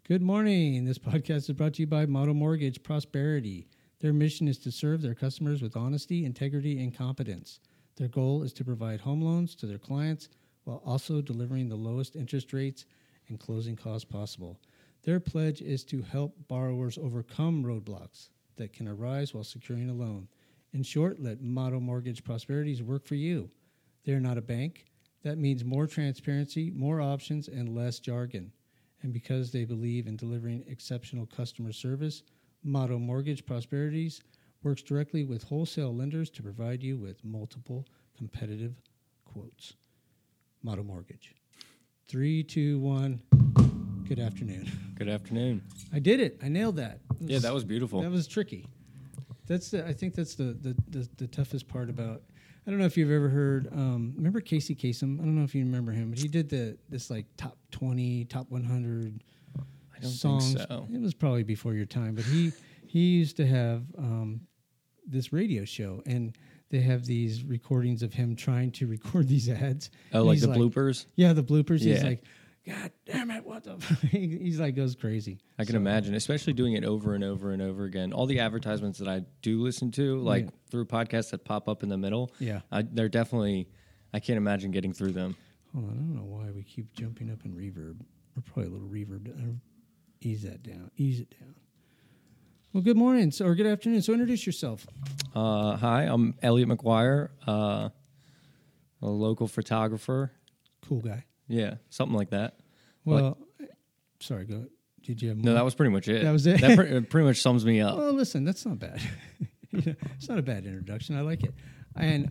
Good morning. This podcast is brought to you by Motto Mortgage Prosperity. Their mission is to serve their customers with honesty, integrity, and competence. Their goal is to provide home loans to their clients while also delivering the lowest interest rates and closing costs possible. Their pledge is to help borrowers overcome roadblocks that can arise while securing a loan. In short, let Motto Mortgage Prosperities work for you. They're not a bank. That means more transparency, more options, and less jargon. And because they believe in delivering exceptional customer service, Motto Mortgage Prosperities works directly with wholesale lenders to provide you with multiple competitive quotes. Motto Mortgage. 3, 2, 1. Good afternoon. Good afternoon. I did it. I nailed that. Yeah, that was beautiful. That was tricky. I think that's the toughest part about. I don't know if you've ever heard. Remember Casey Kasem? I don't know if you remember him, but he did this like top 20, top 100 I don't songs. think so. It was probably before your time, but he used to have this radio show, and they have these recordings of him trying to record these ads. Oh, like the bloopers? Yeah, the bloopers. Yeah. He's like, God damn it, what the he's like goes crazy. I can imagine, especially doing it over and over and over again. All the advertisements that I do listen to, like through podcasts that pop up in the middle, they're definitely, I can't imagine getting through them. Hold on, I don't know why we keep jumping up in reverb. We're probably a little reverb. Ease that down. Ease it down. Well, good morning, or good afternoon. So introduce yourself. Hi, I'm Elliot McGuire, a local photographer. Cool guy. Yeah, something like that. Well, sorry, go. Did you have more? No, that was pretty much it. That was it? That pretty much sums me up. Well, listen, that's not bad. It's not a bad introduction. I like it. And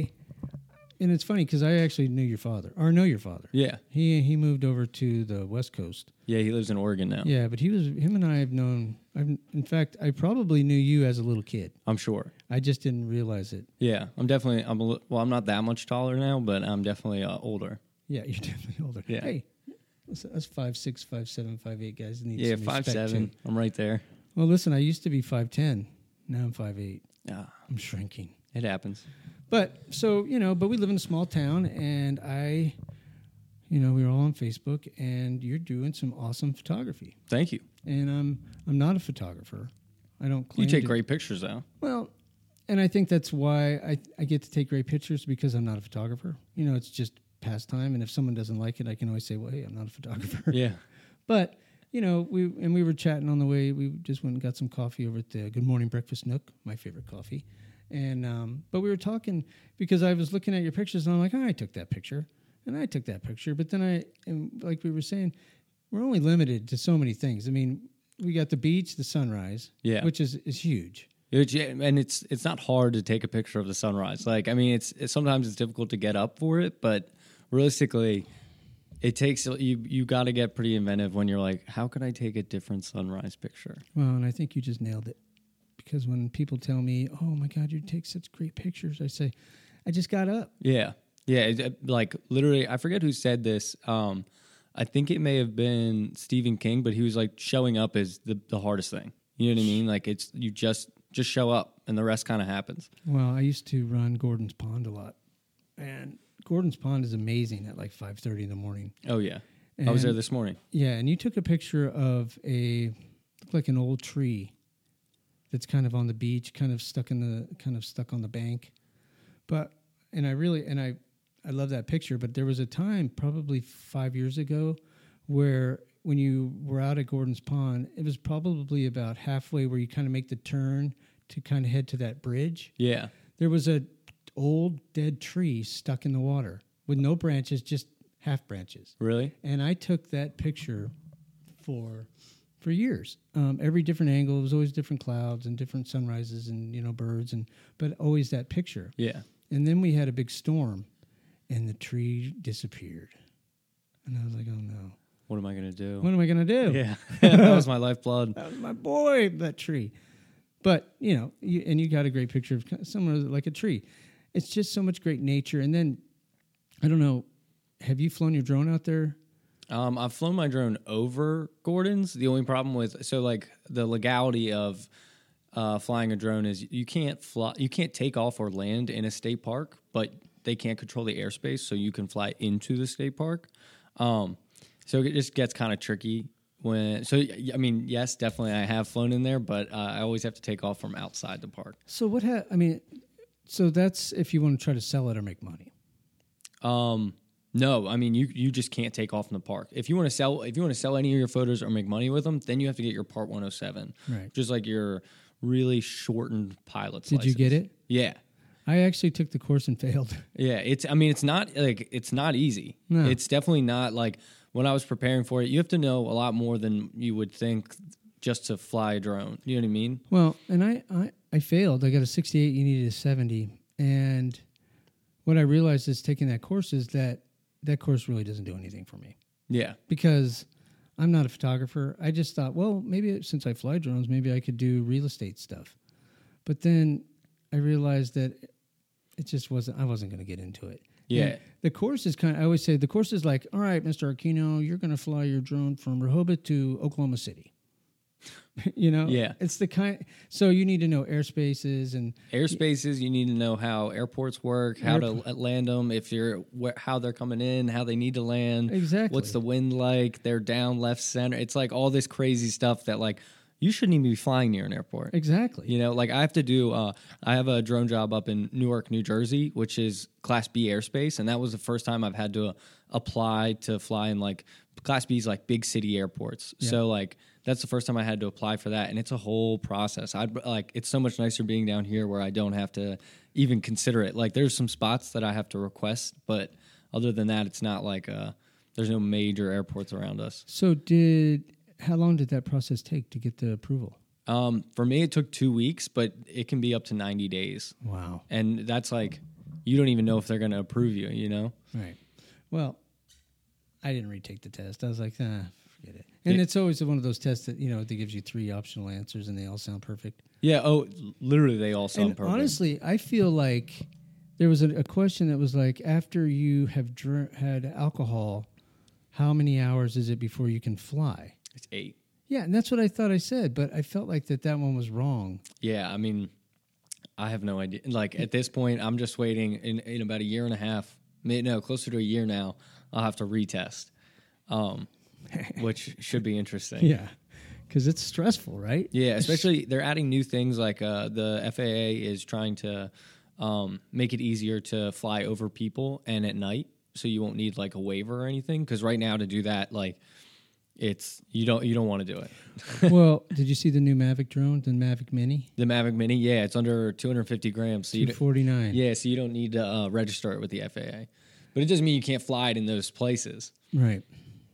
it's funny because I actually know your father. Yeah. He moved over to the West Coast. Yeah, he lives in Oregon now. Yeah, but him and I have known, in fact, I probably knew you as a little kid. I'm sure. I just didn't realize it. Yeah, I'm not that much taller now, but I'm definitely older. Yeah, you're definitely older. Yeah. Hey, us 5'6", 5'7", 5'8" guys need some 5'7". too. I'm right there. Well, listen, I used to be 5'10". Now I'm 5'8". Yeah, I'm shrinking. it happens. But but we live in a small town, and we were all on Facebook, and you're doing some awesome photography. Thank you. And I'm not a photographer. I don't claim You take great pictures, though. Well, and I think that's why I get to take great pictures, because I'm not a photographer. It's just pastime, and if someone doesn't like it, I can always say, well, hey, I'm not a photographer. Yeah. But we were chatting on the way. We just went and got some coffee over at the Good Morning Breakfast Nook, my favorite coffee. And but we were talking because I was looking at your pictures, and I'm like, I took that picture, and I took that picture. But then like we were saying, we're only limited to so many things. I mean, we got the beach, the sunrise, which is huge. And it's not hard to take a picture of the sunrise. Like, I mean, it's sometimes it's difficult to get up for it, but realistically, it takes you got to get pretty inventive when you're like, how can I take a different sunrise picture? Well, and I think you just nailed it, because when people tell me, "Oh my God, you take such great pictures," I say, "I just got up." Yeah. Like literally, I forget who said this. I think it may have been Stephen King, but he was like, showing up is the hardest thing. You know what I mean? Like, it's you just show up, and the rest kind of happens. Well, I used to run Gordon's Pond a lot, and Gordon's Pond is amazing at like 5:30 in the morning. Oh yeah, I was there this morning. Yeah, and you took a picture of looked like an old tree that's kind of on the beach, kind of stuck on the bank. I love that picture. But there was a time, probably 5 years ago, where when you were out at Gordon's Pond, it was probably about halfway where you kind of make the turn to kind of head to that bridge. Yeah, there was a old dead tree stuck in the water with no branches, just half branches. Really? And I took that picture for years. Every different angle. It was always different clouds and different sunrises and birds, but always that picture. Yeah. And then we had a big storm, and the tree disappeared. And I was like, oh no. What am I going to do? What am I going to do? Yeah. That was my lifeblood. That was my boy, that tree. But, you got a great picture of similar like a tree. It's just so much great nature. And then, I don't know, have you flown your drone out there? I've flown my drone over Gordon's. The only problem the legality of flying a drone is you can't take off or land in a state park, but they can't control the airspace, so you can fly into the state park. So it just gets kind of tricky I mean, yes, definitely I have flown in there, but I always have to take off from outside the park. So so that's if you want to try to sell it or make money. No, I mean you just can't take off in the park. If you want to sell any of your photos or make money with them, then you have to get your Part 107, Right. just like your really shortened pilot's Did license. you get it? Yeah. I actually took the course and failed. Yeah, it's not easy. No. It's definitely not like when I was preparing for it, you have to know a lot more than you would think just to fly a drone. You know what I mean? Well, and I failed. I got a 68. You needed a 70. And what I realized is taking that course is that course really doesn't do anything for me Yeah. because I'm not a photographer. I just thought, well, maybe since I fly drones, maybe I could do real estate stuff. But then I realized that it just wasn't. I wasn't going to get into it. Yeah. And the course is I always say the course is like, all right, Mr. Aquino, you're going to fly your drone from Rehoboth to Oklahoma City. Yeah. It's the kind. So you need to know airspaces and Airspaces, you need to know how airports work, how to land them, how they're coming in, how they need to land. Exactly. What's the wind like? They're down, left, center. It's like all this crazy stuff that like you shouldn't even be flying near an airport. Exactly. Like I have to do, I have a drone job up in Newark, New Jersey, which is Class B airspace. And that was the first time I've had to apply to fly in like Class B's like big city airports. Yeah. So like that's the first time I had to apply for that. And it's a whole process. It's so much nicer being down here where I don't have to even consider it. Like there's some spots that I have to request, but other than that, it's not like, there's no major airports around us. So how long did that process take to get the approval? For me, it took 2 weeks, but it can be up to 90 days. Wow. And that's like, you don't even know if they're going to approve you, you know? Right. Well, I didn't retake the test. I was like, forget it. And it's always one of those tests that, that gives you 3 optional answers and they all sound perfect. Yeah. Oh, literally they all sound perfect. Honestly, I feel like there was a question that was like, after you have had alcohol, how many hours is it before you can fly? It's 8. Yeah, and that's what I thought I said, but I felt like that one was wrong. Yeah, I mean, I have no idea. Like, at this point, I'm just waiting in about a year and a half, closer to a year now, I'll have to retest, which should be interesting. Yeah, because it's stressful, right? Yeah, especially they're adding new things like the FAA is trying to make it easier to fly over people and at night, so you won't need like a waiver or anything. Because right now to do that, like, you don't want to do it. Well, did you see the new Mavic drone, the Mavic Mini? The Mavic Mini, yeah, it's under 250 grams. So 249. Yeah, so you don't need to register it with the FAA. But it doesn't mean you can't fly it in those places. Right.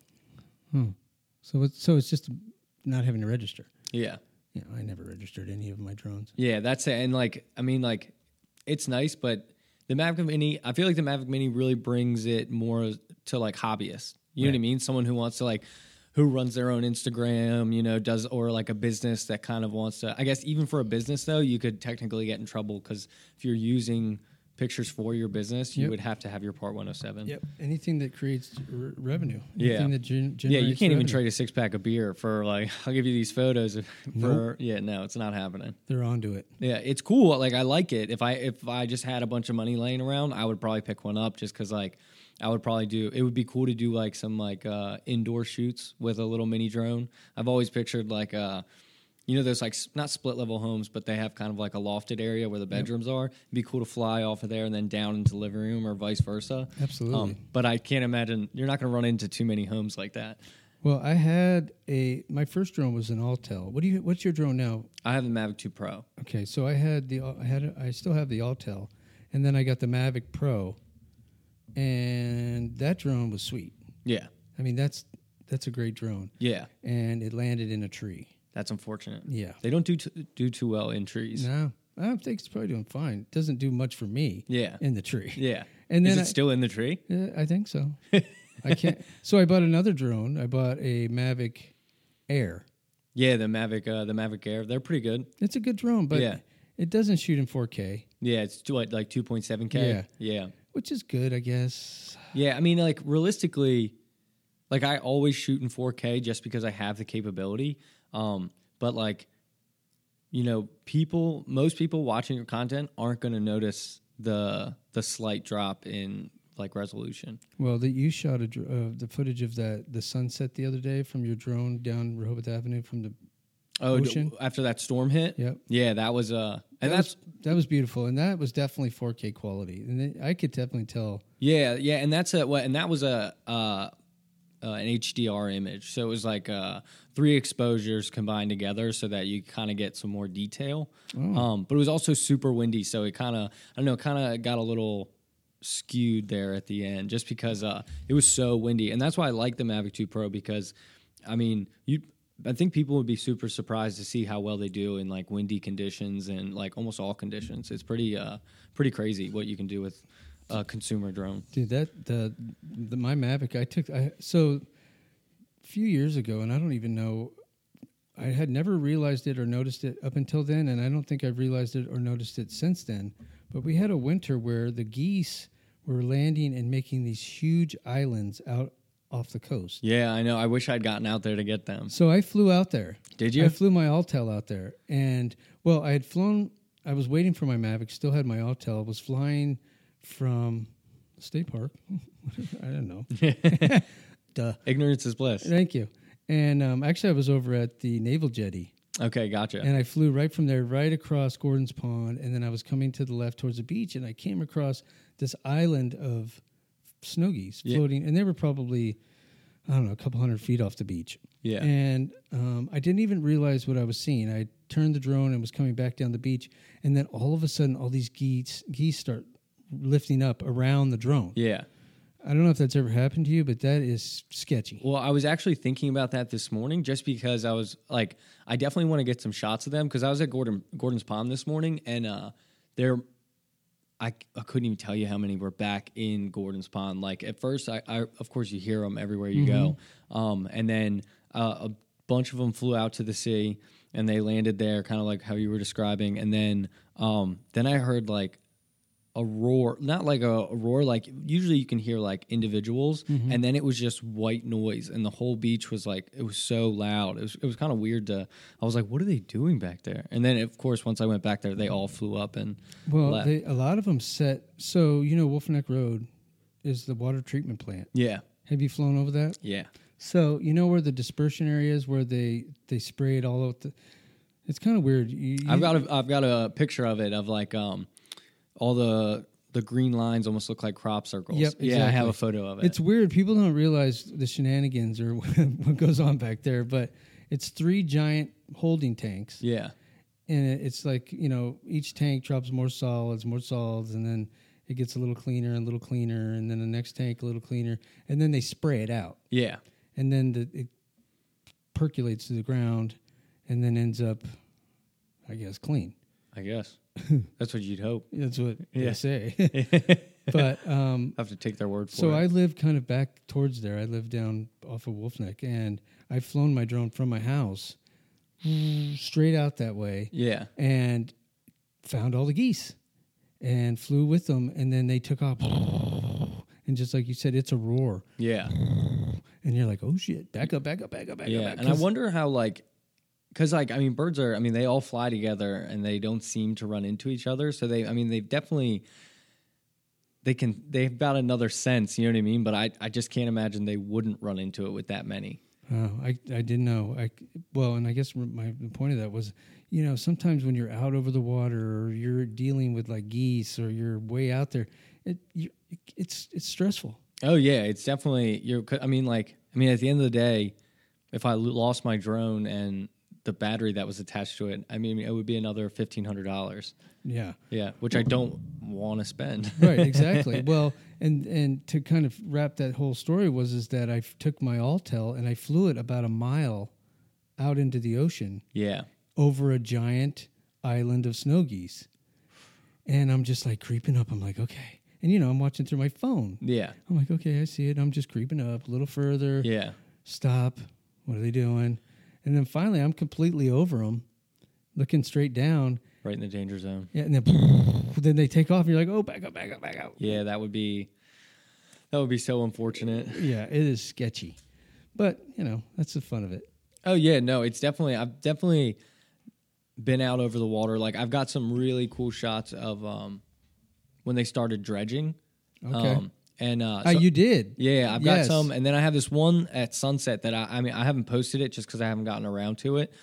So it's just not having to register. Yeah. Yeah, I never registered any of my drones. Yeah, that's it. And it's nice, but the Mavic Mini, I feel like the Mavic Mini really brings it more to like hobbyists. You know what I mean? Someone who wants to who runs their own Instagram, does, or like a business that kind of wants to, I guess even for a business though, you could technically get in trouble because if you're using pictures for your business, you would have to have your Part 107. Yep. Anything that creates revenue. Yeah. Anything that generates Yeah, you can't even revenue. trade a 6-pack of beer for like, I'll give you these photos Nope. Yeah, no, it's not happening. They're onto it. Yeah, it's cool. Like I like it. If I just had a bunch of money laying around, I would probably pick one up just because like I would probably it would be cool to do like some like indoor shoots with a little mini drone. I've always pictured like there's like not split level homes, but they have kind of like a lofted area where the bedrooms are. It'd be cool to fly off of there and then down into the living room or vice versa. Absolutely. But I can't imagine you're not going to run into too many homes like that. Well, I had my first drone was an Autel. What's your drone now? I have the Mavic 2 Pro. Okay, so I still have the Autel, and then I got the Mavic Pro, and that drone was sweet. Yeah. I mean that's a great drone. Yeah. And it landed in a tree. That's unfortunate. Yeah. They don't do too well in trees. No, I don't think it's probably doing fine. It doesn't do much for me. Yeah. In the tree. Yeah. And then Is it still in the tree? Yeah, I think so. I can't. So I bought another drone. I bought a Mavic Air. Yeah, the Mavic Air. They're pretty good. It's a good drone, but Yeah. it doesn't shoot in 4K. Yeah, it's like 2.7K. Yeah. Yeah. Which is good, I guess. Yeah, I mean, like realistically, like I always shoot in 4K just because I have the capability. But like, most people watching your content aren't going to notice the slight drop in like resolution. Well, you shot the footage of the sunset the other day from your drone down Rehoboth Avenue from the ocean. After that storm hit. Yep. Yeah, that was that was beautiful, and that was definitely 4K quality, and I could definitely tell. Yeah, and that was an HDR image, so it was like 3 exposures combined together, so that you kind of get some more detail. But it was also super windy, so it kind of got a little skewed there at the end, just because it was so windy, and that's why I like the Mavic 2 Pro, because I think people would be super surprised to see how well they do in like windy conditions and like almost all conditions. It's pretty crazy what you can do with a consumer drone. Dude, my Mavic so a few years ago, and I don't even know, I had never realized it or noticed it up until then, and I don't think I've realized it or noticed it since then. But we had a winter where the geese were landing and making these huge islands out off the coast. Yeah, I know. I wish I'd gotten out there to get them. So I flew out there. Did you? I flew my Autel out there. And, well, I was waiting for my Mavic, still had my Autel, was flying from State Park. I don't know. Duh. Ignorance is bliss. Thank you. And actually, I was over at the Naval Jetty. Okay, gotcha. And I flew right from there, right across Gordon's Pond, and then I was coming to the left towards the beach, and I came across this island of snow geese floating, and they were probably, I don't know, a couple 100 feet off the beach. Yeah. And I didn't even realize what I was seeing. I turned the drone and was coming back down the beach, and then all of a sudden, all these geese start lifting up around the drone. Yeah. I don't know if that's ever happened to you, but that is sketchy. Well, I was actually thinking about that this morning, just because I was like, I definitely want to get some shots of them, because I was at Gordon's Pond this morning, and I couldn't even tell you how many were back in Gordon's Pond. Like at first, I of course you hear them everywhere you go, and then a bunch of them flew out to the sea and they landed there, kind of like how you were describing, and then I heard like a roar, not like a roar, like usually you can hear like individuals, and then it was just white noise, and the whole beach was like, it was so loud. It was kind of weird I was like, what are they doing back there? And then of course, once I went back there, they all flew up and left. A lot of them so Wolf Neck Road is the water treatment plant. Yeah. Have you flown over that? Yeah. So you know where the dispersion area is, where they spray it all out. It's kind of weird. I've got a picture of it, of like all the green lines almost look like crop circles. Yep, exactly. Yeah, I have a photo of it. It's weird. People don't realize the shenanigans or what goes on back there, but it's 3 giant holding tanks. Yeah. And it's like, each tank drops more solids, and then it gets a little cleaner, and then the next tank a little cleaner, and then they spray it out. Yeah. And then it percolates to the ground, and then ends up, I guess, clean. I guess. That's what you'd hope. That's what they say. But I have to take their word for it. So I live kind of back towards there. I live down off of Wolf Neck, and I've flown my drone from my house straight out that way. Yeah. And found all the geese and flew with them, and then they took off. And just like you said, it's a roar. Yeah. And you're like, oh shit, back up. Yeah. And I wonder how, like, because, like, I mean, birds are, I mean, they all fly together and they don't seem to run into each other. So they've definitely, they've got another sense, you know what I mean? But I just can't imagine they wouldn't run into it with that many. Oh, I didn't know. And I guess the point of that was, sometimes when you're out over the water, or you're dealing with like geese, or you're way out there, it's stressful. Oh yeah, it's definitely at the end of the day, if I lost my drone and the battery that was attached to it, I mean, it would be another $1,500. Yeah. Yeah, which I don't want to spend. Right, exactly. Well, and to kind of wrap that whole story is that I took my Autel and I flew it about a mile out into the ocean. Yeah. Over a giant island of snow geese. And I'm just like creeping up. I'm like, okay. And I'm watching through my phone. Yeah. I'm like, okay, I see it. I'm just creeping up a little further. Yeah. Stop. What are they doing? And then finally, I'm completely over them, looking straight down. Right in the danger zone. Yeah, and then they take off, and you're like, oh, back up. Yeah, that would be so unfortunate. Yeah, it is sketchy. But, that's the fun of it. Oh, yeah, no, I've definitely been out over the water. Like, I've got some really cool shots of when they started dredging. Okay. And you did? Yeah, I've got Yes. some, and then I have this one at sunset that I mean I haven't posted it just because I haven't gotten around to it.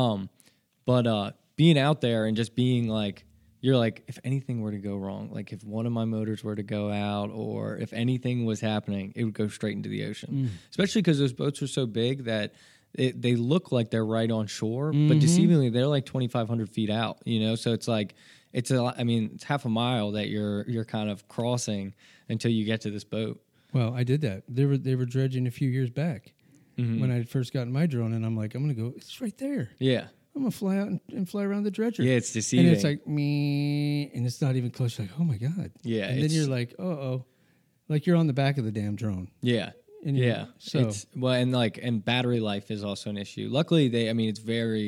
But being out there and just being like, you're like, if anything were to go wrong, like if one of my motors were to go out, or if anything was happening, it would go straight into the ocean. Especially because those boats are so big that they look like they're right on shore, but deceivingly they're like 2,500 feet out. You know, so it's like it's half a mile that you're kind of crossing until you get to this boat. Well, I did that. They were dredging a few years back when I first got my drone, and I'm like, I'm gonna go. It's right there. Yeah. I'm gonna fly out and fly around the dredger. Yeah, it's deceiving. And it's like me, and it's not even close. You're like, oh my god. Yeah, and then you're like, like you're on the back of the damn drone. Yeah. And Yeah. So It's, well, and battery life is also an issue. Luckily, it's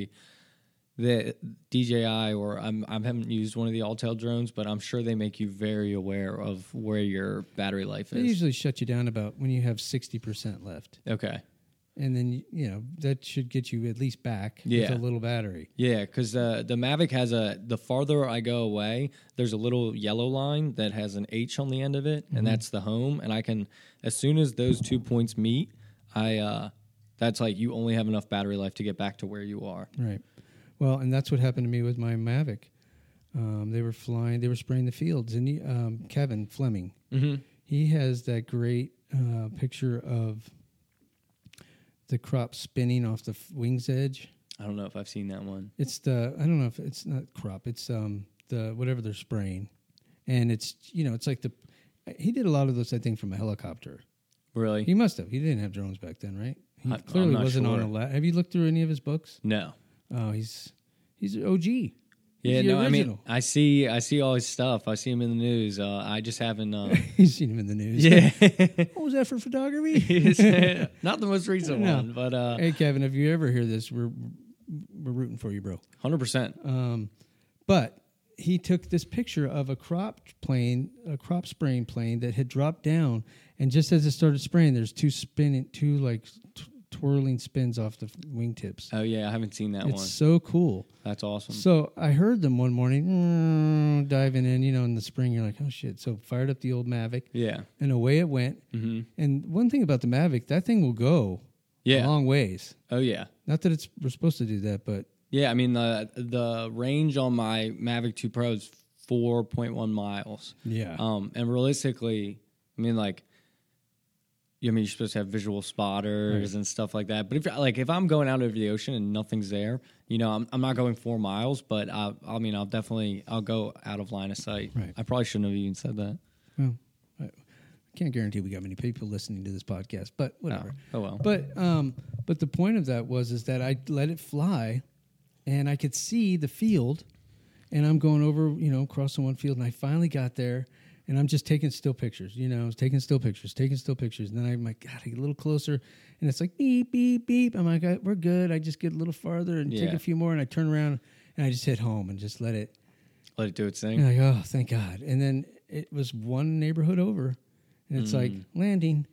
the DJI, or I haven't used one of the Alltel drones, but I'm sure they make you very aware of where your battery life they is. usually shut you down about when you have 60% left, Okay. and then that should get you at least back with Yeah. a little battery. Yeah, because the Mavic has the farther I go away, there's a little yellow line that has an H on the end of it, and that's the home. And I can, as soon as those 2 points meet, that's like you only have enough battery life to get back to where you are. Right. Well, and that's what happened to me with my Mavic. They were spraying the fields, and Kevin Fleming, he has that great picture of the crop spinning off the wing's edge. I don't know if I've seen that one. It's I don't know if it's not crop. It's the whatever they're spraying, and it's it's like he did a lot of those, I think, from a helicopter. Really? He must have. He didn't have drones back then, right? He I'm clearly not wasn't sure. on a lab. Have you looked through any of his books? No. Oh, he's OG. He's Yeah, the no. original. I see all his stuff. I see him in the news. I just haven't. He's seen him in the news. Yeah. What was that for photography? Not the most recent No. one, but Hey, Kevin, if you ever hear this, we're rooting for you, bro. 100%. But he took this picture of a crop spraying plane that had dropped down, and just as it started spraying, there's two twirling spins off the wingtips. Oh yeah, I haven't seen that one. It's so cool. That's awesome. So I heard them one morning diving in. In the spring, you're like, oh shit. So fired up the old Mavic, Yeah. and away it went. Mm-hmm. And one thing about the Mavic, that thing will go Yeah. a long ways. Oh yeah. Not that we're supposed to do that, but Yeah. I mean the range on my Mavic 2 Pro is 4.1 miles. yeah. And realistically, I mean like. You're supposed to have visual spotters and stuff like that. But if I'm going out over the ocean and nothing's there, I'm not going 4 miles. But I'll go out of line of sight. Right. I probably shouldn't have even said that. Well, I can't guarantee we got many people listening to this podcast, but whatever. Oh well. But the point of that is that I let it fly, and I could see the field, and I'm going over, across the one field, and I finally got there, and I'm just taking still pictures. I was taking still pictures, and then I'm like, God, I get a little closer, and it's like beep, beep, beep. I'm like, we're good. I just get a little farther and take a few more, and I turn around, and I just hit home and just let it do its thing. And like, oh, thank God. And then it was one neighborhood over, and it's like landing.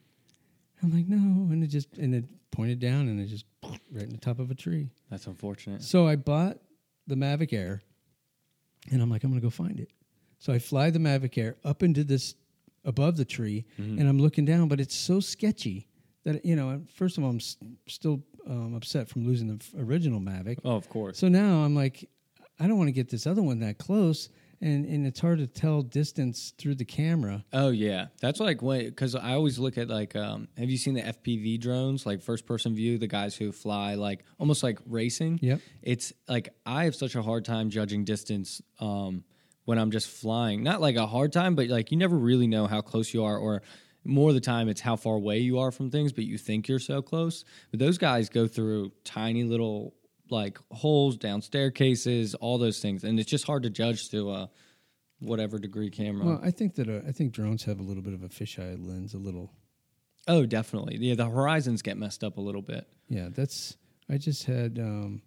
I'm like, no, and it pointed down, and it just right in the top of a tree. That's unfortunate. So I bought the Mavic Air, and I'm like, I'm gonna go find it. So I fly the Mavic Air up into this above the tree, and I'm looking down, but it's so sketchy that first of all, I'm still upset from losing the original Mavic. Oh, of course. So now I'm like, I don't want to get this other one that close, and it's hard to tell distance through the camera. Oh yeah, that's like because I always look at like, have you seen the FPV drones, like first person view, the guys who fly like almost like racing? Yep. It's like I have such a hard time judging distance when I'm just flying. Not like a hard time, but like you never really know how close you are, or more of the time it's how far away you are from things, but you think you're so close. But those guys go through tiny little like holes, down staircases, all those things, and it's just hard to judge to whatever degree camera. Well, I think drones have a little bit of a fisheye lens, a little. Oh, definitely. Yeah, the horizons get messed up a little bit. Yeah, I just had.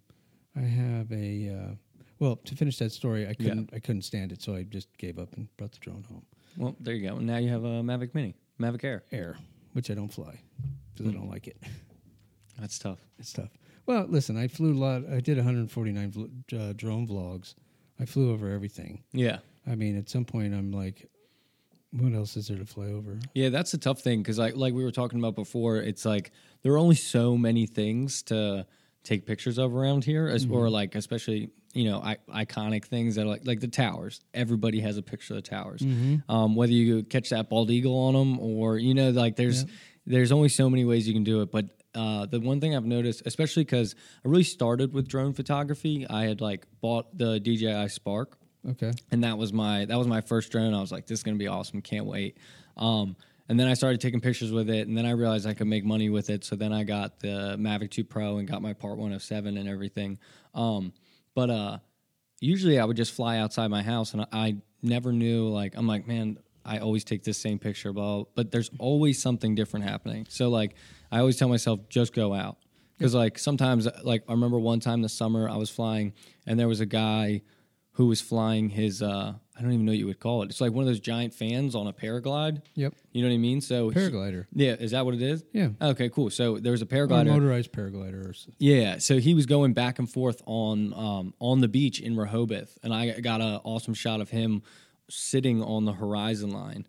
I have a. Well, to finish that story, I couldn't stand it, so I just gave up and brought the drone home. Well, there you go. Now you have a Mavic Mini, Mavic Air, which I don't fly because I don't like it. That's tough. It's tough. Well, listen, I flew a lot. I did 149 drone vlogs. I flew over everything. Yeah. I mean, at some point, I'm like, What else is there to fly over? Yeah, that's the tough thing because like we were talking about before, it's like there are only so many things to take pictures of around here, or like especially iconic things that are like the towers. Everybody has a picture of the towers. Whether you catch that bald eagle on them or like there's only so many ways you can do it. But the one thing I've noticed, especially because I really started with drone photography, I had like bought the DJI Spark. Okay. And that was my first drone. I was like, this is going to be awesome. Can't wait. And then I started taking pictures with it, and then I realized I could make money with it. So then I got the Mavic 2 Pro and got my Part 107 and everything. But usually I would just fly outside my house, and I never knew, like, I'm like, man, I always take this same picture, but there's always something different happening. So, like, I always tell myself, just go out. Because, like, sometimes, like, I remember one time this summer I was flying, and there was a guy who was flying his, I don't even know what you would call it. It's like one of those giant fans on a paraglide. Yep. You know what I mean? So Paraglider. Yeah, is that what it is? Yeah. Okay, cool. So there was a Or paraglider. motorized paraglider. Yeah, so he was going back and forth on the beach in Rehoboth, and I got an awesome shot of him sitting on the horizon line.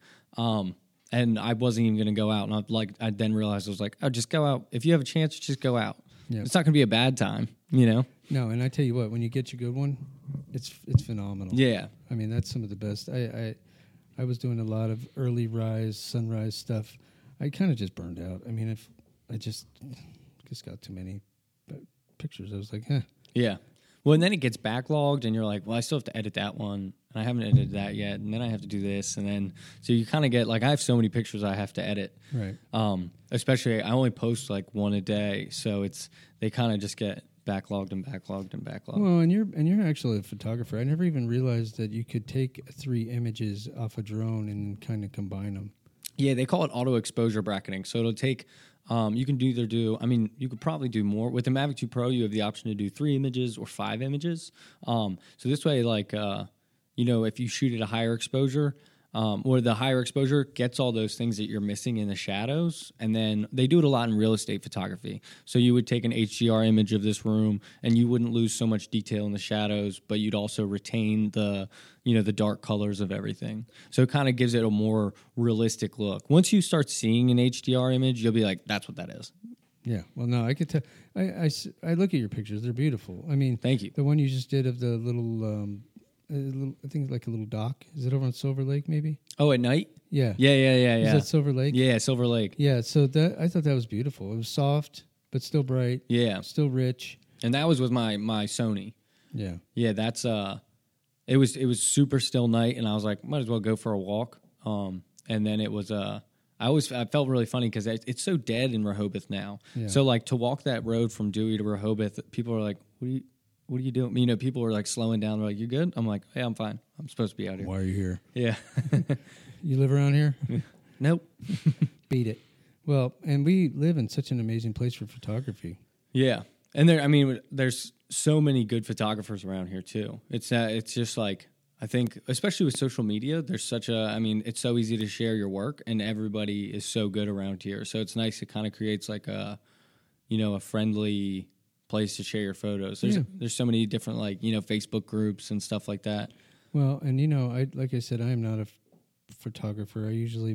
And I wasn't even going to go out, and I then realized I was like, oh, just go out. If you have a chance, just go out. Yep. It's not going to be a bad time, you know? No, and I tell you what, when you get your good one, it's phenomenal. Yeah. I mean, that's some of the best. I was doing a lot of early rise, sunrise stuff. I kind of just burned out. I mean, if I just got too many pictures, I was like, Yeah. Well, and then it gets backlogged, and you're like, well, I still have to edit that one, and I haven't edited that yet, and then I have to do this, and then so you kind of get like I have so many pictures I have to edit. Right. Especially I only post like one a day, so they kind of just get backlogged and backlogged and backlogged. Well, and you're actually a photographer. I never even realized that you could take 3 images off a drone and kind of combine them. Yeah, they call it auto exposure bracketing. So it'll take. You can either do. I mean, you could probably do more with the Mavic 2 Pro. You have the option to do 3 images or 5 images. So this way, like if you shoot at a higher exposure. Or the higher exposure gets all those things that you're missing in the shadows. And then they do it a lot in real estate photography. So you would take an HDR image of this room and you wouldn't lose so much detail in the shadows, but you'd also retain the dark colors of everything. So it kind of gives it a more realistic look. Once you start seeing an HDR image, you'll be like, that's what that is. Yeah. Well, no, I could tell. I look at your pictures. They're beautiful. I mean, thank you. The one you just did of the little, I think like a little dock. Is it over on Silver Lake, maybe? Oh, at night? Yeah. Yeah. Is that Silver Lake? Yeah, Silver Lake. Yeah, so I thought that was beautiful. It was soft, but still bright. Yeah. Still rich. And that was with my Sony. Yeah. Yeah, that's it was super still night, and I was like, might as well go for a walk. And then it was I felt really funny because it's so dead in Rehoboth now. Yeah. So like to walk that road from Dewey to Rehoboth, people are like, what are you doing? You know, people are like slowing down. They're like, you good? I'm like, hey, I'm fine. I'm supposed to be out here. Why are you here? Yeah. You live around here? Nope. Beat it. Well, and we live in such an amazing place for photography. Yeah. And there's so many good photographers around here too. It's just like, I think, especially with social media, there's it's so easy to share your work, and everybody is so good around here. So it's nice. It kind of creates like a friendly place to share your photos. There's so many different Facebook groups and stuff like that. Well, and like I said, I am not a photographer. I usually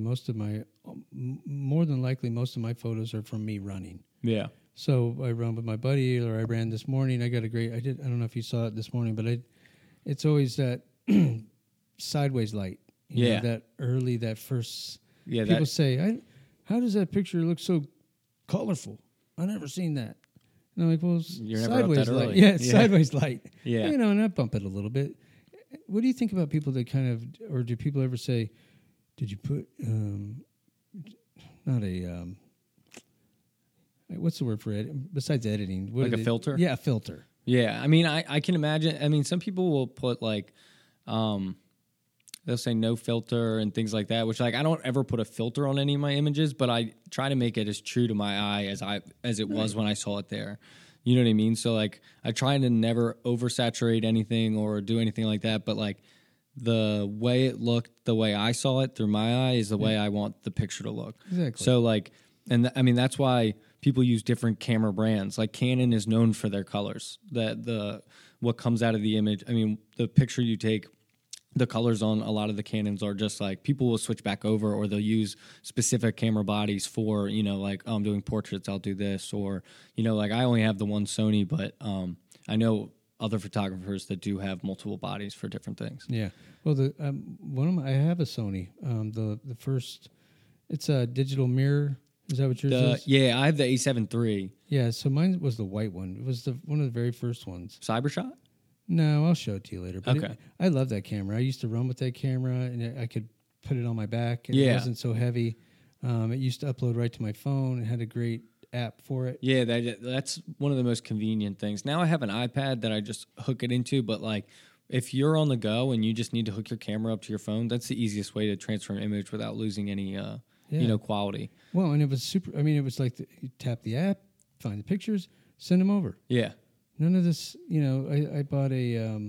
more than likely most of my photos are from me running. Yeah. So I run with my buddy, or I ran this morning. I don't know if you saw it this morning, but it's always that sideways light. That first. Yeah. People say, how does that picture look so colorful? I've never seen that. And I'm like, well, you're sideways never up that light. early. Yeah, it's sideways light. Yeah. And I bump it a little bit. What do you think about people that or do people ever say, did you put, what's the word for it? Besides editing? Like a filter? Yeah, a filter. Yeah. I mean, I can imagine. I mean, some people will put they'll say no filter and things like that, which I don't ever put a filter on any of my images, but I try to make it as true to my eye as it was when I saw it there. You know what I mean? So I try to never oversaturate anything or do anything like that, but the way it looked, the way I saw it through my eye is the way I want the picture to look. Exactly. So that's why people use different camera brands. Like Canon is known for their colors, what comes out of the image. I mean, the picture you take the colors on a lot of the Canons are just like people will switch back over, or they'll use specific camera bodies for, like, I'm doing portraits, I'll do this, or, like I only have the one Sony, but I know other photographers that do have multiple bodies for different things. Yeah. Well, I have a Sony. The first, it's a digital mirror. Is that what yours is? Yeah, I have the A7 III. Yeah, so mine was the white one. It was one of the very first ones. Cybershot? No, I'll show it to you later. But Okay. I love that camera. I used to run with that camera, and I could put it on my back, and Yeah. it wasn't so heavy. It used to upload right to my phone. It had a great app for it. Yeah, that's one of the most convenient things. Now I have an iPad that I just hook it into, but like if you're on the go and you just need to hook your camera up to your phone, that's the easiest way to transfer an image without losing any quality. Well, and it was super. I mean, it was like you tap the app, find the pictures, send them over. Yeah. None of this, I bought I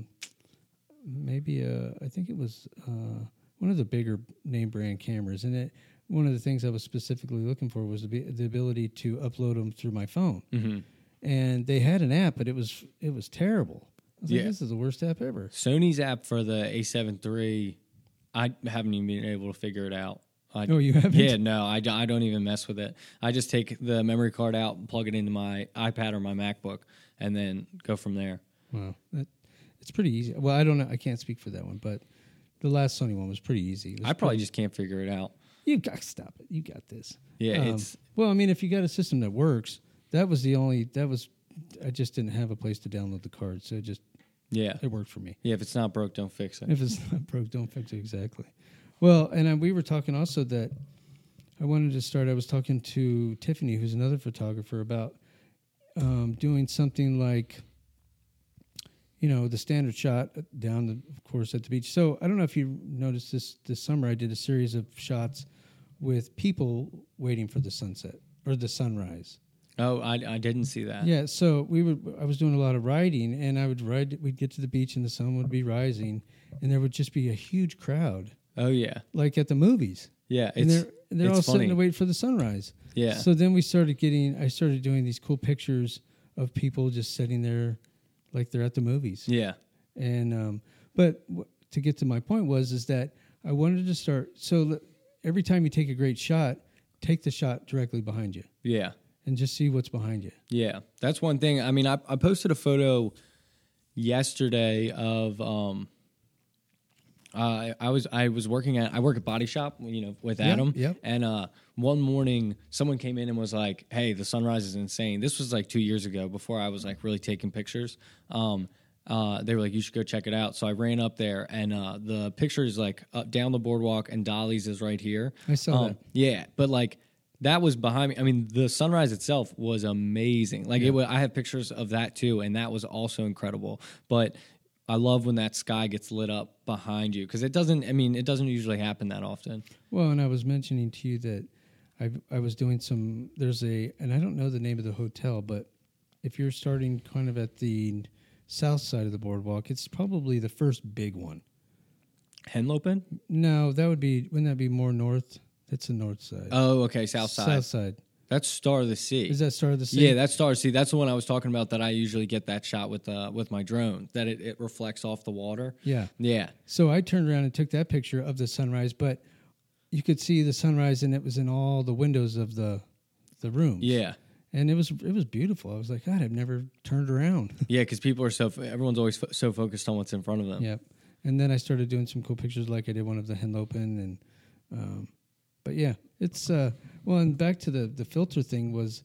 think it was one of the bigger name brand cameras. And one of the things I was specifically looking for was the ability to upload them through my phone. Mm-hmm. And they had an app, but it was terrible. I was like, Yeah. this is the worst app ever. Sony's app for the A7 III, I haven't even been able to figure it out. Oh, you haven't? Yeah, no, I don't even mess with it. I just take the memory card out and plug it into my iPad or my MacBook and then go from there. Wow. It's pretty easy. Well, I don't know. I can't speak for that one, but the last Sony one was pretty easy. I probably just can't figure it out. You got stop it. You got this. Yeah, well, I mean, if you got a system that works, I just didn't have a place to download the card, so it worked for me. Yeah, if it's not broke, don't fix it. If it's not broke, don't fix it. Exactly. Well, and we were talking also that I wanted to start. I was talking to Tiffany, who's another photographer, about doing something like, the standard shot down, of course, at the beach. So I don't know if you noticed this summer, I did a series of shots with people waiting for the sunset or the sunrise. Oh, I didn't see that. Yeah, so I was doing a lot of riding, and we'd get to the beach and the sun would be rising, and there would just be a huge crowd. Oh yeah, like at the movies. Yeah, and they're all funny. sitting to wait for the sunrise. Yeah. So then I started doing these cool pictures of people just sitting there, like they're at the movies. Yeah. And but to get to my point is that I wanted to start. So every time you take a great shot, take the shot directly behind you. Yeah. And just see what's behind you. Yeah, that's one thing. I mean, I posted a photo yesterday of I work at Body Shop, with Adam. Yep. And one morning, someone came in and was like, "Hey, the sunrise is insane." This was like 2 years ago, before I was like really taking pictures. They were like, "You should go check it out." So I ran up there, and the picture is like down the boardwalk, and Dolly's is right here. I saw that. Yeah, but like that was behind me. I mean, the sunrise itself was amazing. Like I have pictures of that too, and that was also incredible. But I love when that sky gets lit up behind you, because it doesn't usually happen that often. Well, and I was mentioning to you that I was doing and I don't know the name of the hotel, but if you're starting kind of at the south side of the boardwalk, it's probably the first big one. Henlopen? No, wouldn't that be more north? That's the north side. Oh, okay, south side. South side. That's Star of the Sea. Is that Star of the Sea? Yeah, that's Star of the Sea. That's the one I was talking about, that I usually get that shot with my drone, that it reflects off the water. Yeah. Yeah. So I turned around and took that picture of the sunrise, but you could see the sunrise, and it was in all the windows of the rooms. Yeah. And it was beautiful. I was like, God, I've never turned around. Yeah, because everyone's always so focused on what's in front of them. Yep. And then I started doing some cool pictures, like I did one of the Henlopen, and but yeah, it's and back to the filter thing was,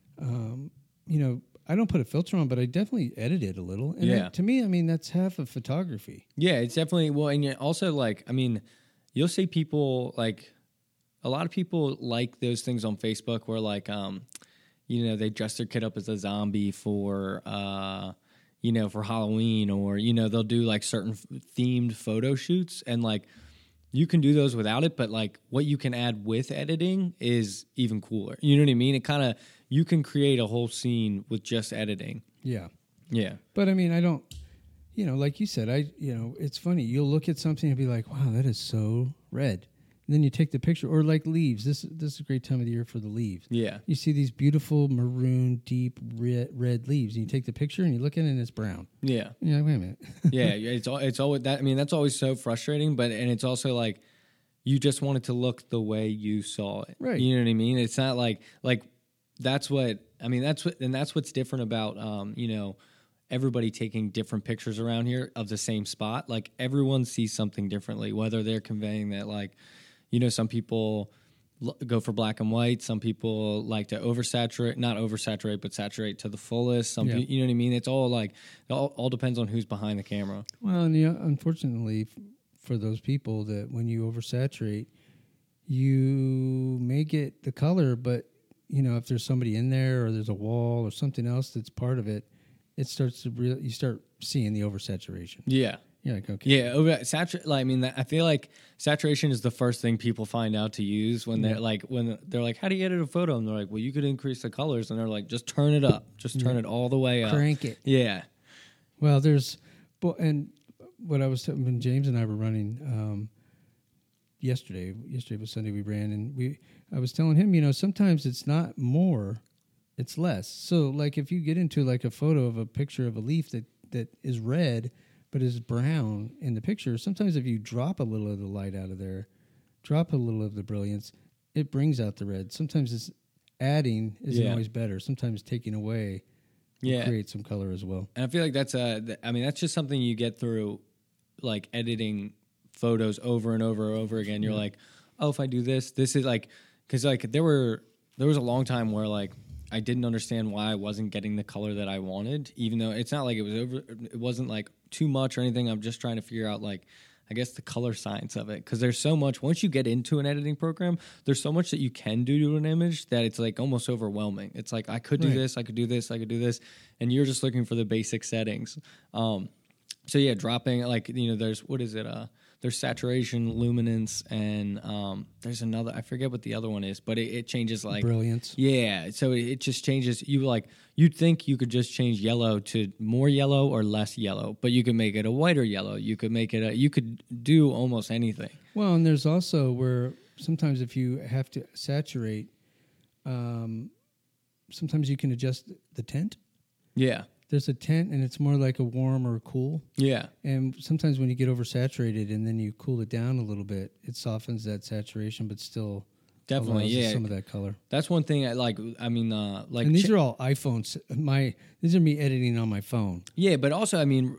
I don't put a filter on, but I definitely edit it a little. And yeah. To me, I mean, that's half of photography. Yeah, it's definitely, and also, like, I mean, you'll see people, like, a lot of people like those things on Facebook where, like, they dress their kid up as a zombie for Halloween, or, they'll do like certain themed photo shoots, and like, you can do those without it, but like what you can add with editing is even cooler. You know what I mean? You can create a whole scene with just editing. Yeah. Yeah. But I mean, I don't, like you said, it's funny. You'll look at something and be like, wow, that is so red. and then you take the picture. Or like leaves. This is a great time of the year for the leaves. Yeah. You see these beautiful maroon, deep red leaves, and you take the picture and you look at it and it's brown. Yeah. And you're like, wait a minute. Yeah, it's always that. I mean, that's always so frustrating. But and it's also like you just want it to look the way you saw it. Right. You know what I mean? It's not like that's what I mean. That's what's different about everybody taking different pictures around here of the same spot. Like everyone sees something differently, whether they're conveying that some people go for black and white. Some people like to not oversaturate, but saturate to the fullest. Some people, you know what I mean? It's all it all depends on who's behind the camera. Well, and unfortunately for those people that when you oversaturate, you may get the color, but if there's somebody in there or there's a wall or something else that's part of it, it starts to you start seeing the oversaturation. Yeah. You're like, okay. Yeah, I feel like saturation is the first thing people find out to use when they're like, how do you edit a photo? And they're like, well, you could increase the colors. And they're like, just turn it up. Just turn it all the way up. Crank it. Yeah. Well, and what I was telling when James and I were running yesterday was Sunday we ran, and I was telling him, sometimes it's not more, it's less. So like if you get into like a photo of a picture of a leaf that is red but is brown in the picture, sometimes if you drop a little of the light out of there, drop a little of the brilliance, it brings out the red. Sometimes it's adding isn't always better. Sometimes taking away creates some color as well. And I feel like that's just something you get through like editing photos over and over and over again. You're like, oh, if I do this is like, because like there was a long time where like I didn't understand why I wasn't getting the color that I wanted, even though it's not like it wasn't like too much or anything. I'm just trying to figure out like, I guess the color science of it. Because there's so much, once you get into an editing program, there's so much that you can do to an image that it's like almost overwhelming. It's like, I could do this, I could do this, I could do this. And you're just looking for the basic settings. So yeah, dropping like, there's, what is it? There's saturation, luminance, and there's another. I forget what the other one is, but it changes like brilliance. Yeah, so it just changes. You'd think you could just change yellow to more yellow or less yellow, but you could make it a whiter yellow. You could make it you could do almost anything. Well, and there's also where sometimes if you have to saturate, sometimes you can adjust the tint. Yeah. There's a tint, and it's more like a warm or a cool. Yeah. And sometimes when you get oversaturated and then you cool it down a little bit, it softens that saturation, but still definitely some of that color. That's one thing I like. I mean, like, and these are all iPhones. These are me editing on my phone. Yeah, but also, I mean,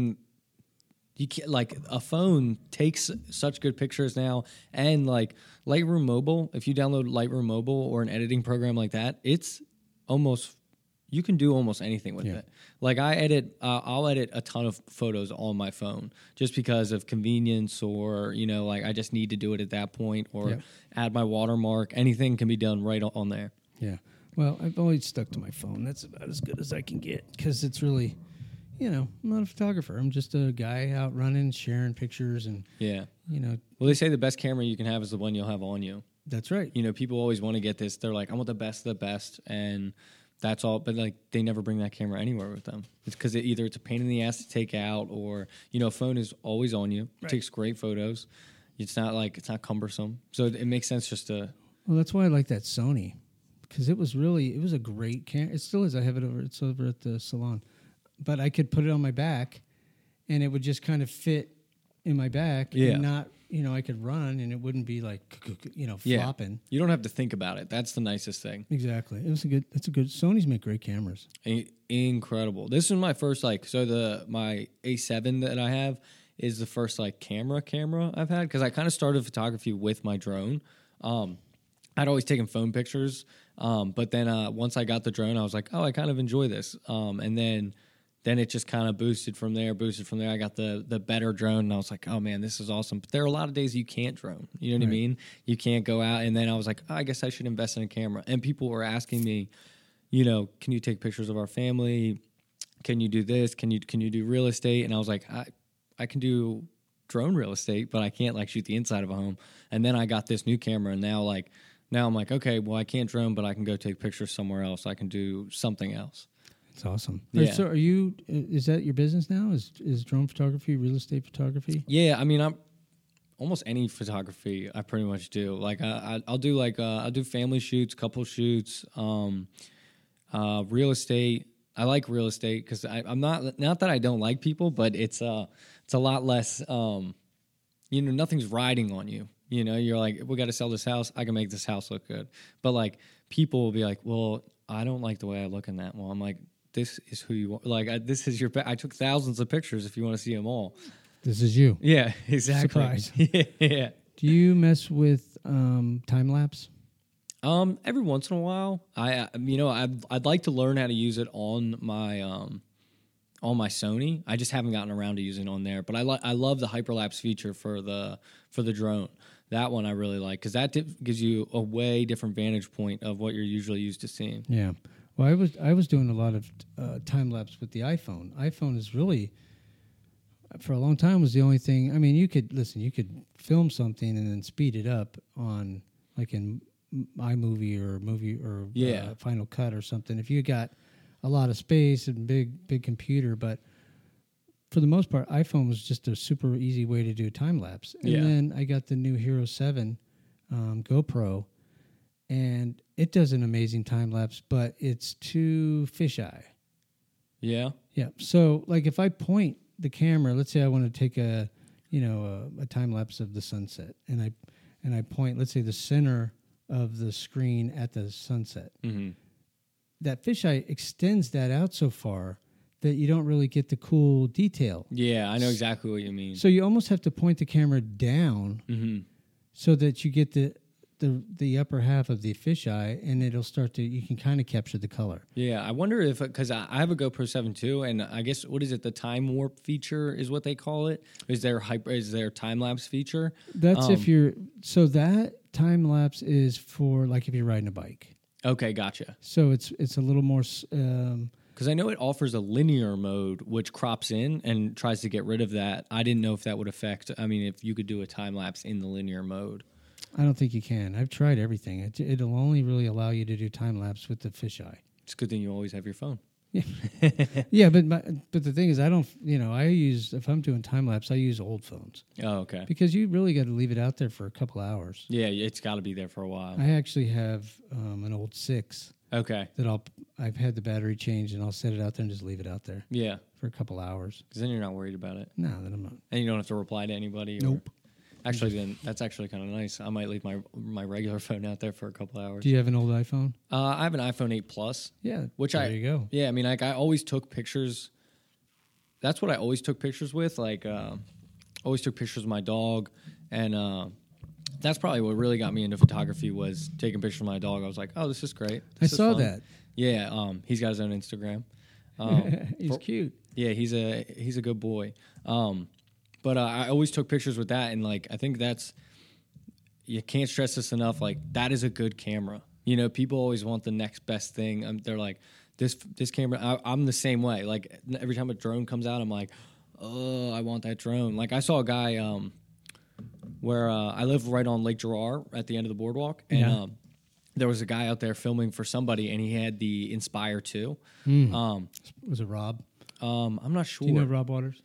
you can't, like, a phone takes such good pictures now, and like Lightroom Mobile. If you download Lightroom Mobile or an editing program like that, it's almost. You can do almost anything with it. Like I'll edit a ton of photos on my phone just because of convenience, or like I just need to do it at that point, or add my watermark. Anything can be done right on there. Yeah. Well, I've always stuck to my phone. That's about as good as I can get because it's really, I'm not a photographer. I'm just a guy out running, sharing pictures, and Well, they say the best camera you can have is the one you'll have on you. That's right. People always want to get this. They're like, I want the best of the best, and that's all, but like they never bring that camera anywhere with them. It's because either it's a pain in the ass to take out, or a phone is always on you. It takes great photos. It's not cumbersome, so it makes sense just to. Well, that's why I like that Sony, because it was a great camera. It still is. I have it over. It's over at the salon, but I could put it on my back, and it would just kind of fit in my back, and not. I could run and it wouldn't be like, flopping. You don't have to think about it. That's the nicest thing. Exactly. Sony's make great cameras. Incredible. This is my first, my A7 that I have is the first, camera I've had. Because I kind of started photography with my drone. I'd always taken phone pictures. But then once I got the drone, I was like, oh, I kind of enjoy this. And then it just kind of boosted from there. I got the better drone, and I was like, oh, man, this is awesome. But there are a lot of days you can't drone. You know what I mean? You can't go out. And then I was like, oh, I guess I should invest in a camera. And people were asking me, can you take pictures of our family? Can you do this? Can you do real estate? And I was like, I can do drone real estate, but I can't, shoot the inside of a home. And then I got this new camera, and now I'm like, okay, well, I can't drone, but I can go take pictures somewhere else. I can do something else. It's awesome. Yeah. So is that your business now? Is drone photography, real estate photography? Yeah, I mean, I'm almost any photography I pretty much do. Like I'll do I'll do family shoots, couple shoots, real estate. I like real estate because I'm not that I don't like people, but it's a lot less. Nothing's riding on you. You're like, we got to sell this house. I can make this house look good. But like people will be like, well, I don't like the way I look in that. Well, I'm like, this is who you are. Like this is I took thousands of pictures if you want to see them all. This is you. Yeah, exactly. Surprise. Yeah. Do you mess with time lapse? Every once in a while, I'd like to learn how to use it on my Sony. I just haven't gotten around to using it on there. But I love the hyperlapse feature for the drone. That one I really like because that gives you a way different vantage point of what you're usually used to seeing. Yeah. Well, I was doing a lot of time lapse with the iPhone. iPhone is really, for a long time, was the only thing. I mean, you could film something and then speed it up on like in iMovie or Final Cut or something. If you got a lot of space and big computer, but for the most part, iPhone was just a super easy way to do time lapse. And then I got the new Hero 7 GoPro, and it does an amazing time lapse, but it's too fisheye. Yeah. Yeah. So like if I point the camera, let's say I want to take a time lapse of the sunset, and I point, let's say, the center of the screen at the sunset. Mm-hmm. That fisheye extends that out so far that you don't really get the cool detail. Yeah, I know exactly what you mean. So you almost have to point the camera down so that you get the upper half of the fisheye, and it'll start to, you can kind of capture the color. Yeah, I wonder if, because I have a GoPro 7 too, and I guess, what is it, the time warp feature is what they call it? Is there time lapse feature? That's so that time lapse is for like if you're riding a bike. Okay, gotcha. So it's a little more... because I know it offers a linear mode, which crops in and tries to get rid of that. I didn't know if that would affect, if you could do a time lapse in the linear mode. I don't think you can. I've tried everything. It'll only really allow you to do time lapse with the fisheye. It's a good thing you always have your phone. Yeah, yeah, but the thing is, I don't. If I'm doing time lapse, I use old phones. Oh, okay. Because you really got to leave it out there for a couple hours. Yeah, it's got to be there for a while. I actually have an old 6. Okay. That I've had the battery changed, and I'll set it out there and just leave it out there. Yeah. For a couple hours. Because then you're not worried about it. No, then I'm not. And you don't have to reply to anybody. Nope. Actually, then that's actually kind of nice. I might leave my regular phone out there for a couple hours. Do you have an old iPhone? I have an iPhone 8 Plus. Yeah. There you go. Yeah, I always took pictures. That's what I always took pictures with. Always took pictures of my dog, and that's probably what really got me into photography was taking pictures of my dog. I was like, oh, this is great. I saw that. Yeah. He's got his own Instagram. He's cute. Yeah, he's a good boy. But I always took pictures with that, and I think you can't stress this enough. That is a good camera. People always want the next best thing. They're like, this camera. I'm the same way. Every time a drone comes out, I'm like, oh, I want that drone. I saw a guy where I live right on Lake Gerard at the end of the boardwalk, and there was a guy out there filming for somebody, and he had the Inspire 2. Was it Rob? I'm not sure. Do you know Rob Waters?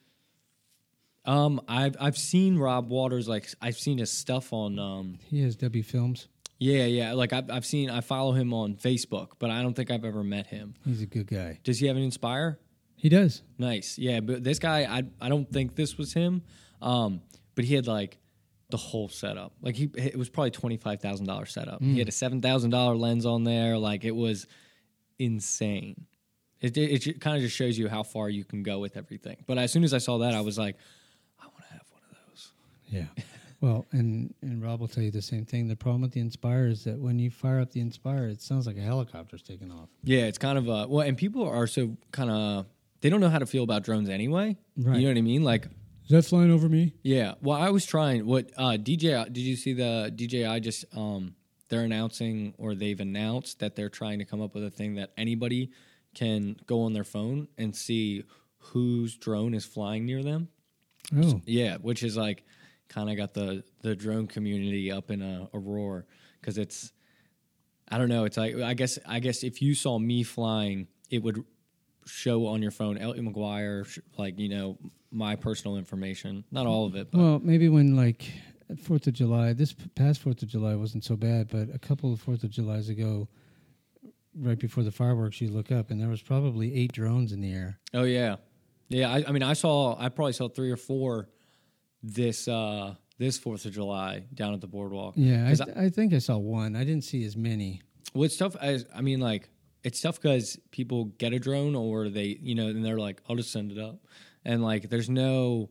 I've seen Rob Waters, I've seen his stuff on he has W Films. Yeah. I follow him on Facebook, but I don't think I've ever met him. He's a good guy. Does he have an Inspire? He does. Nice. Yeah, but this guy, I don't think this was him. But he had the whole setup. It was probably $25,000 setup. He had a $7,000 lens on there. It was insane. It kind of just shows you how far you can go with everything. But as soon as I saw that, I was like, I want to have one of those. Yeah. Well, and Rob will tell you the same thing. The problem with the Inspire is that when you fire up the Inspire, it sounds like a helicopter's taking off. Yeah, it's kind of and people are so kind of, they don't know how to feel about drones anyway. Right. You know what I mean? Is that flying over me? Yeah. Well, I was trying. DJI, did you see the DJI just, they're announcing, or they've announced that they're trying to come up with a thing that anybody can go on their phone and see whose drone is flying near them. Oh. Yeah, which is kind of got the drone community up in a roar, because it's, I don't know, it's I guess if you saw me flying, it would show on your phone Elliot McGuire, my personal information, not all of it, but. Well, maybe when 4th of July, this past 4th of July wasn't so bad, but a couple of 4th of Julys ago, right before the fireworks, you look up and there was probably 8 drones in the air. Oh yeah, yeah. I mean, I probably saw 3 or 4 this 4th of July down at the boardwalk. Yeah, I think I saw one. I didn't see as many. Well, it's tough. I mean, like, it's tough because people get a drone or they, and they're like, I'll just send it up. And, like, there's no,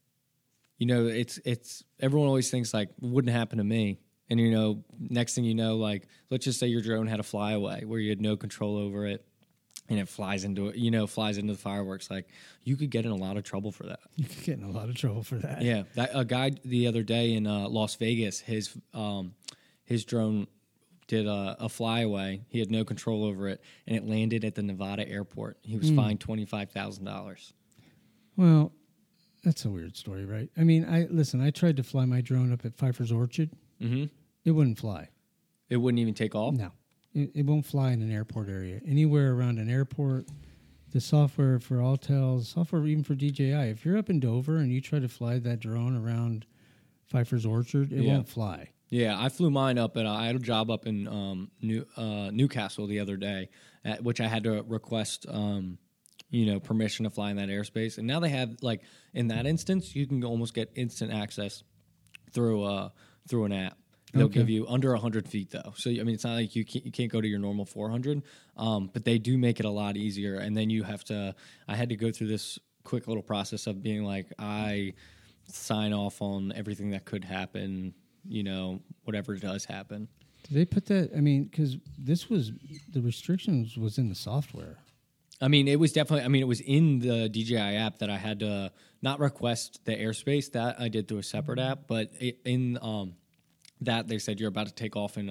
it's everyone always thinks, like, it wouldn't happen to me. And, next thing you know, like, let's just say your drone had a flyaway where you had no control over it and it flies into the fireworks. Like, you could get in a lot of trouble for that. You could get in a lot of trouble for that. Yeah. A guy the other day in Las Vegas, his drone did a flyaway. He had no control over it, and it landed at the Nevada airport. He was fined $25,000. Well, that's a weird story, right? I mean, I tried to fly my drone up at Pfeiffer's Orchard. Mm-hmm. It wouldn't fly. It wouldn't even take off? No. It won't fly in an airport area. Anywhere around an airport, the software for Autel, software even for DJI, if you're up in Dover and you try to fly that drone around Pfeiffer's Orchard, it won't fly. Yeah, I flew mine up, and I had a job up in Newcastle the other day, which I had to request, permission to fly in that airspace. And now they have, like, in that instance, you can almost get instant access through an app. They'll give you under 100 feet, though. So, I mean, it's not like you can't go to your normal 400, but they do make it a lot easier. And then I had to go through this quick little process of being like, I sign off on everything that could happen, whatever does happen. Did they put that? I mean, because the restrictions was in the software. I mean, it was definitely, it was in the DJI app that I had to not request the airspace. That I did through a separate app, but in that they said you're about to take off in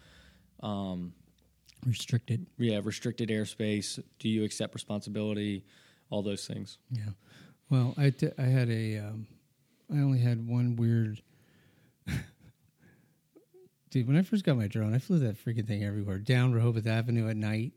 restricted. Yeah, restricted airspace. Do you accept responsibility? All those things. Yeah. Well, I only had one weird. Dude, when I first got my drone, I flew that freaking thing everywhere. Down Rehoboth Avenue at night.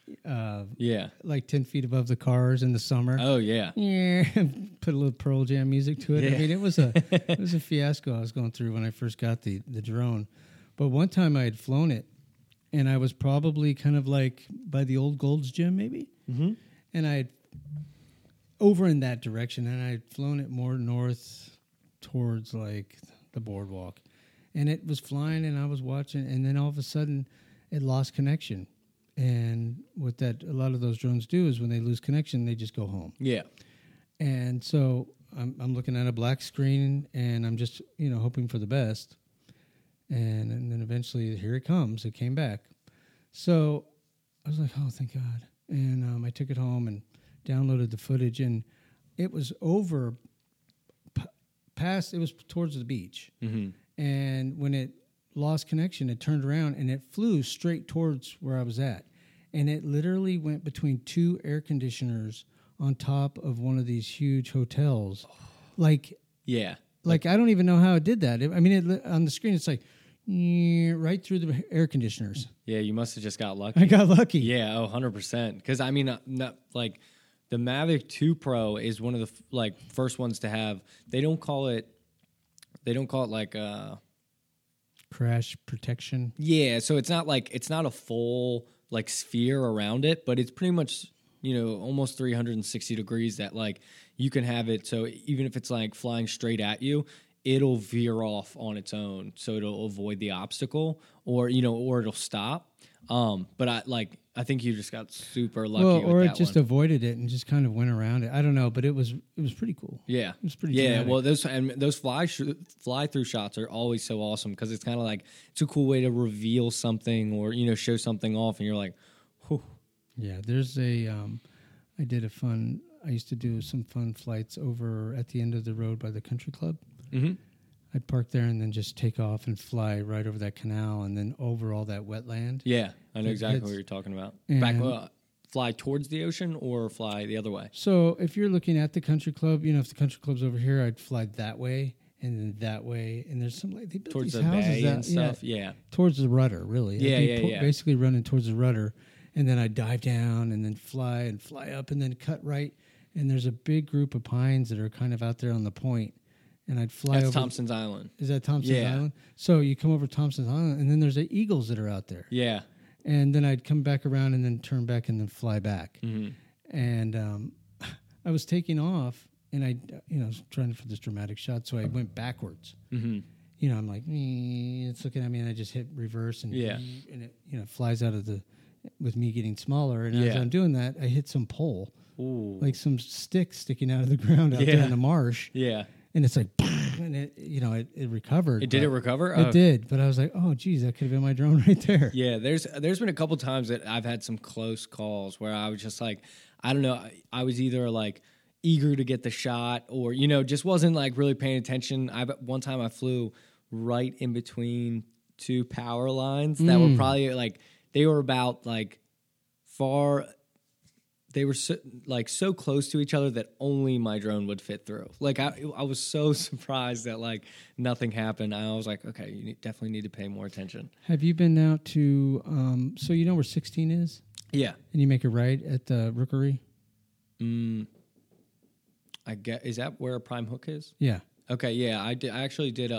Like 10 feet above the cars in the summer. Oh, yeah. Yeah. Put a little Pearl Jam music to it. Yeah. I mean, it was a fiasco I was going through when I first got the drone. But one time I had flown it, and I was probably kind of like by the old Gold's Gym, maybe. Mm-hmm. And I had over in that direction, and I had flown it more north towards like the boardwalk. And it was flying, and I was watching, and then all of a sudden, it lost connection. And what that a lot of those drones do is when they lose connection, they just go home. Yeah. And so I'm looking at a black screen, and I'm just hoping for the best. And then eventually, here it comes. It came back. So I was like, oh, thank God. And I took it home and downloaded the footage, and it was over past. It was towards the beach. Mm-hmm. And when it lost connection, it turned around and it flew straight towards where I was at. And it literally went between 2 air conditioners on top of one of these huge hotels. Like, yeah. Like I don't even know how it did that. On the screen, it's like right through the air conditioners. Yeah, you must have just got lucky. I got lucky. Yeah, 100%. Because, I mean, not like the Mavic 2 Pro is one of the first ones to have. They don't call it like crash protection. Yeah, so it's not a full like sphere around it, but it's pretty much almost 360 degrees that like you can have it. So even if it's like flying straight at you, it'll veer off on its own, so it'll avoid the obstacle, or it'll stop. But I think you just got super lucky. Well, or with it just avoided it and just kind of went around it. I don't know, but it was pretty cool. Yeah, it was pretty. Yeah, dramatic. well, those fly through shots are always so awesome because it's kind of like it's a cool way to reveal something or show something off, and you're like, whew. Yeah, there's I used to do some fun flights over at the end of the road by the country club. Mm-hmm. I'd park there and then just take off and fly right over that canal and then over all that wetland. Yeah, I know exactly what you're talking about. Fly towards the ocean or fly the other way? So if you're looking at the country club, if the country club's over here, I'd fly that way and then that way. And there's some they built towards these the houses bay and stuff. Yeah. Towards the rudder, really. Yeah. Basically running towards the rudder. And then I'd dive down and then fly up and then cut right. And there's a big group of pines that are kind of out there on the point. and I'd fly That's over. Thompson's Island. Is that Thompson's Yeah. Island? So you come over Thompson's Island, and then there's the eagles that are out there. Yeah. And then I'd come back around and then turn back and then fly back. Mm-hmm. And I was taking off, and I was trying for this dramatic shot, so I went backwards. Mm-hmm. I'm like, it's looking at me, and I just hit reverse, and and it flies out of with me getting smaller. And as I'm doing that, I hit some pole, like some stick sticking out of the ground out there in the marsh. Yeah. And it's like, and it recovered. Did it recover? It did, but I was like, oh, geez, that could have been my drone right there. Yeah, there's been a couple times that I've had some close calls where I was just like, I don't know, I was either like eager to get the shot or, just wasn't like really paying attention. One time I flew right in between two power lines that were probably like, they were about like far... They were so close to each other that only my drone would fit through. Like I was so surprised that like nothing happened. I was like, okay, you definitely need to pay more attention. Have you been out to? So you know where 16 is? Yeah. And you make a right at the Rookery. I get. Is that where Prime Hook is? Yeah. Okay. Yeah. I actually did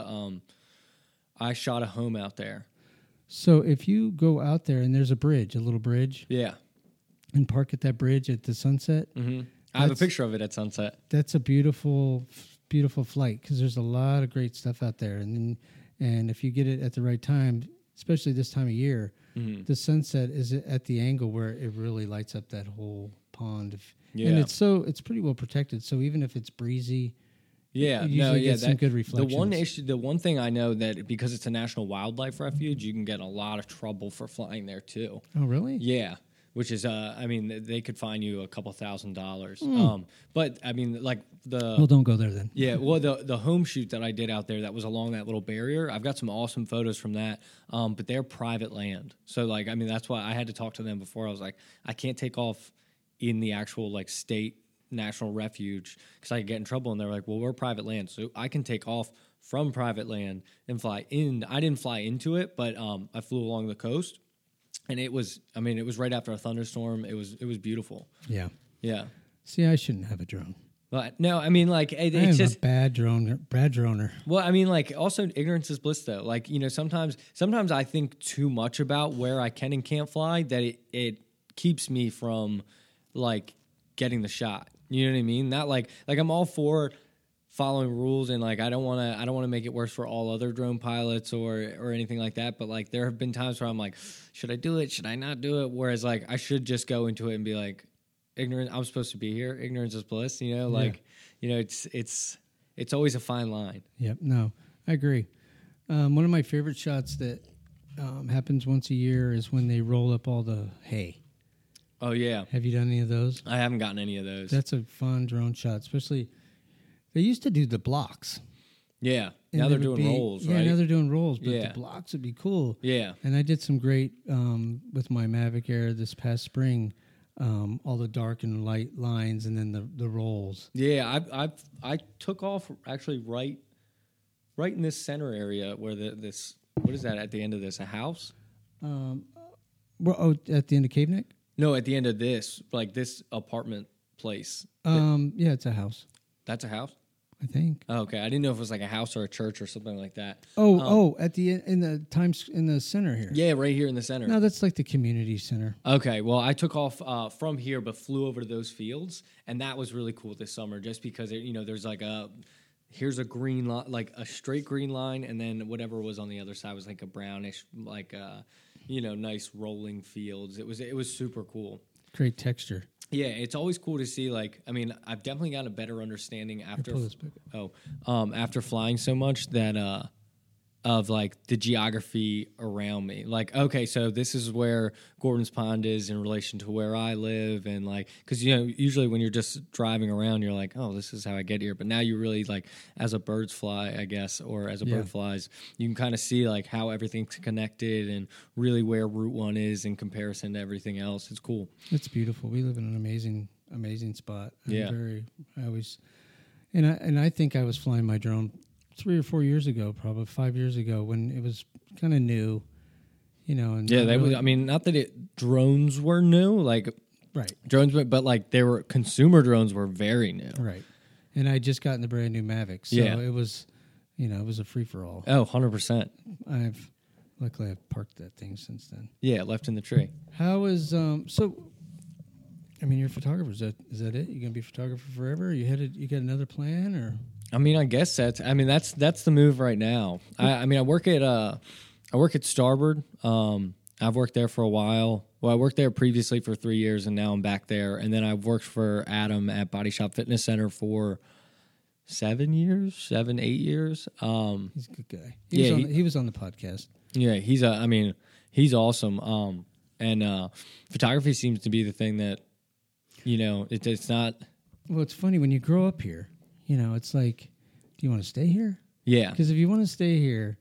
I shot a home out there. So if you go out there and there's a little bridge. Yeah. And park at that bridge at the sunset. Mm-hmm. I have a picture of it at sunset. That's a beautiful, beautiful flight because there's a lot of great stuff out there. And if you get it at the right time, especially this time of year, the sunset is at the angle where it really lights up that whole pond. And it's pretty well protected. So even if it's breezy, yeah, some good reflections. The one thing I know that because it's a national wildlife refuge, you can get in a lot of trouble for flying there too. Oh, really? Yeah. Which is, they could fine you a couple $1,000s. But I mean, like well, don't go there then. Yeah, well, the home shoot that I did out there that was along that little barrier, I've got some awesome photos from that. But they're private land, so like, I mean, that's why I had to talk to them before. I was like, I can't take off in the actual like state national refuge because I could get in trouble. And they're like, well, we're private land, so I can take off from private land and fly in. I didn't fly into it, but I flew along the coast. And it was right after a thunderstorm. It was beautiful. Yeah. Yeah. See, I shouldn't have a drone. But no, I mean, like, it's just a bad droner. Well, I mean, like, also ignorance is bliss, though. Like, sometimes I think too much about where I can and can't fly that it keeps me from like getting the shot. You know what I mean? Not like I'm all for following rules and like I don't want to make it worse for all other drone pilots or anything like that, but like there have been times where I'm like, should I do it, should I not do it, whereas like I should just go into it and be like, ignorant, I'm supposed to be here, ignorance is bliss, like it's always a fine line. Yep. No, I agree. One of my favorite shots that happens once a year is when they roll up all the hay. Oh yeah. Have you done any of those? I haven't gotten any of those. That's a fun drone shot, especially they used to do the blocks. Yeah. Now they're doing rolls, right? Yeah, now they're doing rolls, but the blocks would be cool. Yeah. And I did some great with my Mavic Air this past spring, all the dark and light lines and then the rolls. Yeah, I took off actually right in this center area where this what is that at the end of this, a house? At the end of Cave Neck? No, at the end of this, like this apartment place. Yeah, it's a house. That's a house? I think. Oh, okay, I didn't know if it was like a house or a church or something like that. At the in the center here. Yeah, right here in the center. No, that's like the community center. Okay, well, I took off from here, but flew over to those fields, and that was really cool this summer, just because there's like here's a green line, like a straight green line, and then whatever was on the other side was like a brownish, like nice rolling fields. It was super cool. Great texture. Yeah, it's always cool to see. Like, I mean, I've definitely got a better understanding after after flying so much that of like the geography around me. Like, okay, so this is where Gordon's Pond is in relation to where I live, and like, because usually when you're just driving around, you're like, oh, this is how I get here. But now you really like, as a birds fly, I guess, or as a bird flies, you can kind of see like how everything's connected and really where Route 1 is in comparison to everything else. It's cool. It's beautiful. We live in an amazing spot. I think I was flying my drone 3 or 4 years ago, probably 5 years ago, when it was kind of new, And I mean, not that drones were new, like right drones, but like consumer drones were very new, right. And I just gotten the brand new Mavic, so Yeah. it was, it was a free for all. Oh, 100%. Luckily I've parked that thing since then. Yeah, left in the tree. How is so? I mean, you're a photographer. Is that it? You gonna be a photographer forever? You got another plan or? I mean, I guess that's the move right now. I work at Starboard. I've worked there for a while. Well, I worked there previously for 3 years, and now I'm back there. And then I've worked for Adam at Body Shop Fitness Center for 8 years. He's a good guy. He was on the podcast. Yeah, he's awesome. And photography seems to be the thing that, it's not. Well, it's funny when you grow up here. It's like, do you want to stay here? Yeah. Because if you want to stay here,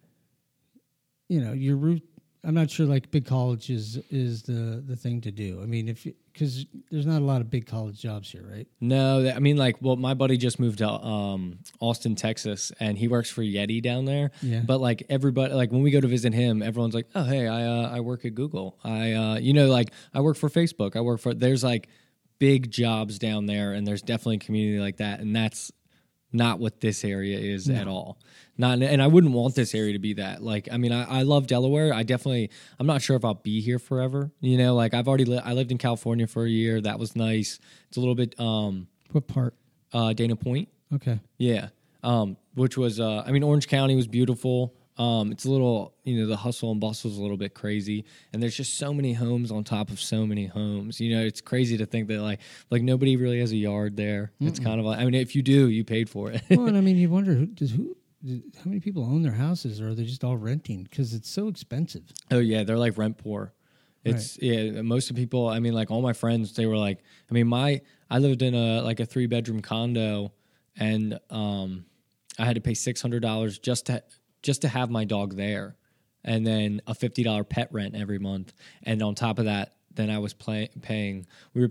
your route. I'm not sure like big college is the thing to do. I mean, because there's not a lot of big college jobs here, right? No, my buddy just moved to Austin, Texas, and he works for Yeti down there. Yeah. But like everybody, like when we go to visit him, everyone's like, "Oh, hey, I work at Google. I work for Facebook. There's like big jobs down there, and there's definitely a community like that, and that's not what this area is at all. And I wouldn't want this area to be that. Like, I mean, I love Delaware. I'm not sure if I'll be here forever. Like I lived in California for a year. That was nice. It's a little bit. What part? Dana Point. Okay. Yeah. Which was, Orange County was beautiful. It's a little, the hustle and bustle is a little bit crazy, and there's just so many homes on top of so many homes. It's crazy to think that like nobody really has a yard there. Mm-mm. It's kind of like, if you do, you paid for it. Well, and you wonder how many people own their houses, or are they just all renting? Because it's so expensive. Oh yeah, they're like rent poor. It's right. Yeah. Most of the people, all my friends, they were like, I lived in a 3-bedroom condo, and I had to pay $600 just to have my dog there, and then a $50 pet rent every month, and on top of that, then I was paying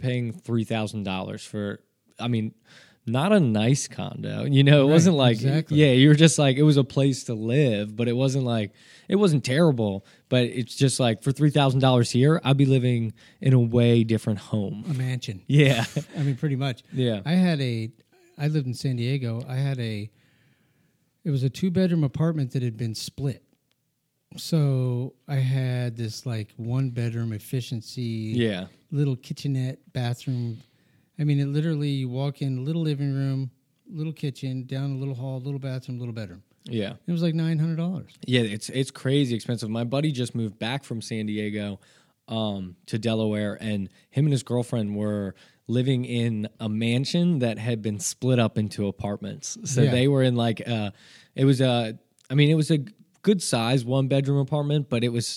$3,000 for, not a nice condo, it wasn't like, exactly. Yeah, you were just like, it was a place to live, but it wasn't terrible, but it's just like for $3,000 here, I'd be living in a way different home. A mansion. Yeah. Pretty much. Yeah. I lived in San Diego. It was a 2-bedroom apartment that had been split. So I had this 1-bedroom efficiency, little kitchenette, bathroom. It literally, you walk in, little living room, little kitchen, down a little hall, little bathroom, little bedroom. Yeah. It was like $900. Yeah, it's crazy expensive. My buddy just moved back from San Diego to Delaware, and him and his girlfriend were living in a mansion that had been split up into apartments. So they were in it was a good size 1-bedroom apartment, but it was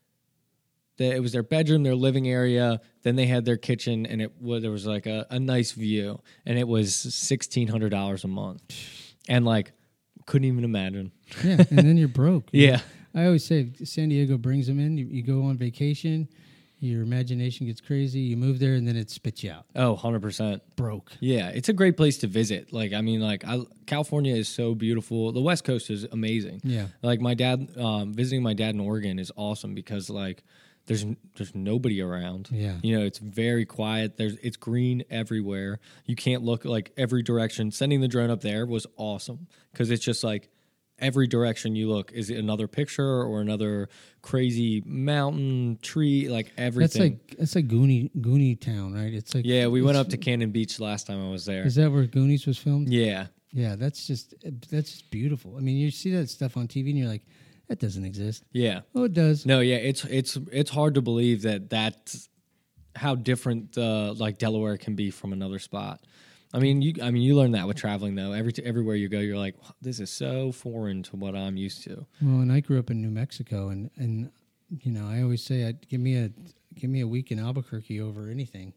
their bedroom, their living area. Then they had their kitchen, and there was a nice view, and it was $1,600 a month, and couldn't even imagine. Yeah, and then you're broke. Yeah, I always say San Diego brings them in. You go on vacation. Your imagination gets crazy. You move there, and then it spits you out. Oh, 100%. Broke. Yeah, it's a great place to visit. California is so beautiful. The West Coast is amazing. Yeah. My dad, visiting my dad in Oregon is awesome because, there's nobody around. Yeah. It's very quiet. It's green everywhere. You can't look every direction. Sending the drone up there was awesome because it's just every direction you look is another picture or another crazy mountain, tree, everything. That's like Goonie Town, right? It's we went up to Cannon Beach last time I was there. Is that where Goonies was filmed? Yeah. Yeah, that's just beautiful. You see that stuff on TV and you're like, that doesn't exist. Yeah. Oh, it does. No, yeah, it's hard to believe that's how different Delaware can be from another spot. You learn that with traveling though. Everywhere you go, you're like, this is so foreign to what I'm used to. Well, and I grew up in New Mexico, and I always say, give me a week in Albuquerque over anything.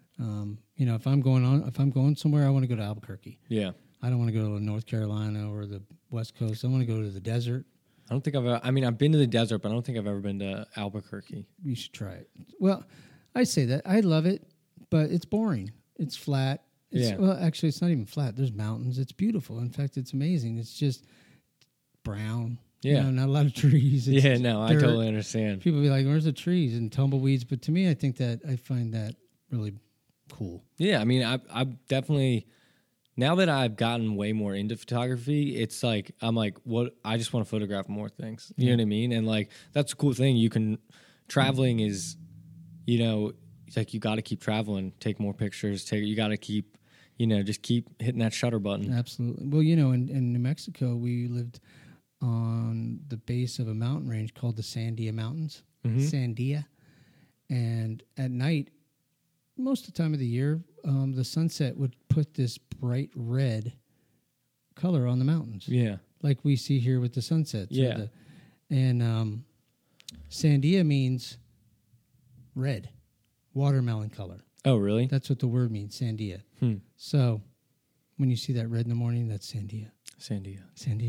If I'm going somewhere, I want to go to Albuquerque. Yeah, I don't want to go to North Carolina or the West Coast. I want to go to the desert. I don't think I've been to the desert, but I don't think I've ever been to Albuquerque. You should try it. Well, I say that I love it, but it's boring. It's flat. Well, actually, it's not even flat. There's mountains. It's beautiful. In fact, it's amazing. It's just brown. Yeah. Not a lot of trees. It's I totally understand. People be like, where's the trees and tumbleweeds? But to me, I find that really cool. Yeah, I definitely, now that I've gotten way more into photography, it's like I'm like, what? I just want to photograph more things. You know what I mean? And like that's a cool thing. You can traveling is, it's like you got to keep traveling, take more pictures. You got to keep, just keep hitting that shutter button. Absolutely. Well, in New Mexico, we lived on the base of a mountain range called the Sandia Mountains, Sandia, and at night, most of the time of the year, the sunset would put this bright red color on the mountains. Yeah. Like we see here with the sunsets. Yeah. And Sandia means red, watermelon color. Oh, really? That's what the word means, Sandia. So when you see that red in the morning, that's Sandia. Sandia.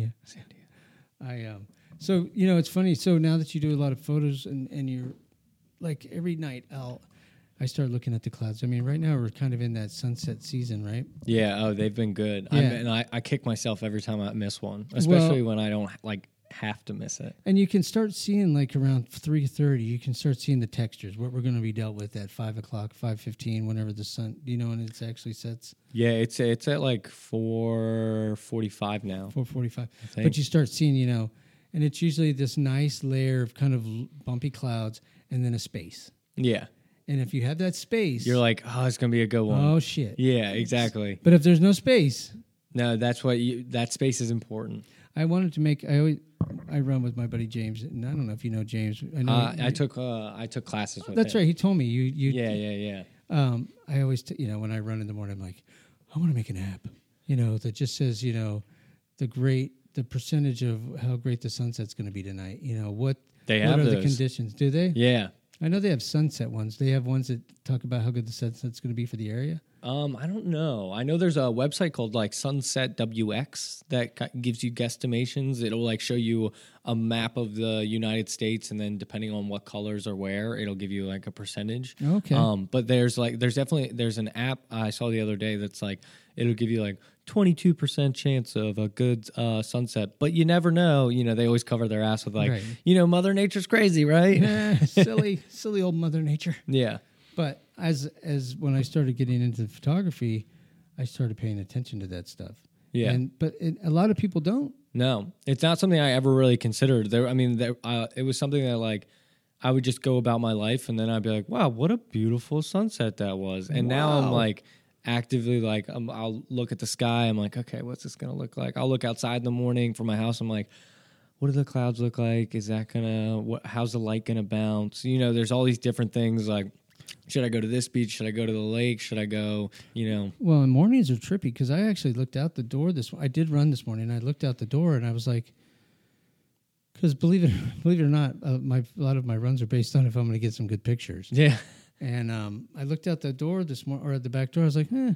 So, it's funny. So now that you do a lot of photos and you're like every night I start looking at the clouds. I mean, right now we're kind of in that sunset season, right? Yeah. Oh, they've been good. Yeah. And I kick myself every time I miss one, especially when I don't have to miss it. And you can start seeing like around 3:30, you can start seeing the textures, what we're going to be dealt with at 5 o'clock, 5:15, whenever the sun, when it actually sets. Yeah, it's at like 4:45 now. 4:45. But you start seeing, and it's usually this nice layer of kind of bumpy clouds and then a space. Yeah. And if you have that space, you're like, oh, it's going to be a good one. Oh, shit. Yeah, exactly. But if there's no space. No, that space is important. I wanted to make, I run with my buddy James, and I don't know if you know James. I know I took classes with him. That's right. He told me you. Yeah. I always, when I run in the morning, I'm like, I want to make an app, that just says, the percentage of how great the sunset's going to be tonight. What are those. the conditions? Do they? Yeah. I know they have sunset ones. They have ones that talk about how good the sunset's going to be for the area. I don't know. I know there's a website called like Sunset WX that gives you guesstimations. It'll like show you a map of the United States, and then depending on what colors are where, it'll give you like a percentage. Okay. But there's an app I saw the other day that's like it'll give you like 22% chance of a good sunset, but you never know. They always cover their ass with like, right. Mother Nature's crazy, right? silly old Mother Nature. Yeah. But as when I started getting into photography, I started paying attention to that stuff. Yeah. But a lot of people don't. No, it's not something I ever really considered. It was something that like I would just go about my life, and then I'd be like, wow, what a beautiful sunset that was. And now I'm like actively like, I'll look at the sky. I'm like, okay, what's this going to look like? I'll look outside in the morning from my house. I'm like, what do the clouds look like? Is that how's the light going to bounce? There's all these different things like, should I go to this beach? Should I go to the lake? Should I go, Well, and mornings are trippy because I actually looked out the door I did run this morning. And I looked out the door and I was like, because believe it or not, a lot of my runs are based on if I'm going to get some good pictures. Yeah. And I looked out the door this morning, or at the back door. I was like, not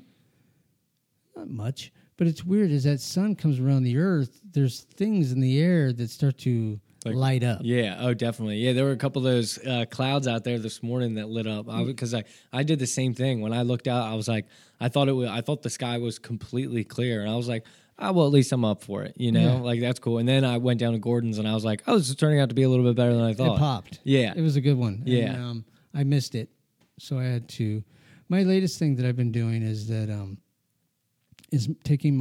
much. But it's weird as that sun comes around the earth, there's things in the air that start to light up. Yeah. Oh, definitely. Yeah. There were a couple of those clouds out there this morning that lit up. Because I did the same thing when I looked out. I was like, I thought the sky was completely clear, and I was like, well, at least I'm up for it. Like that's cool. And then I went down to Gordon's, and I was like, oh, this is turning out to be a little bit better than I thought. It popped. Yeah. It was a good one. Yeah. And, I missed it, so I had to. My latest thing that I've been doing is that is taking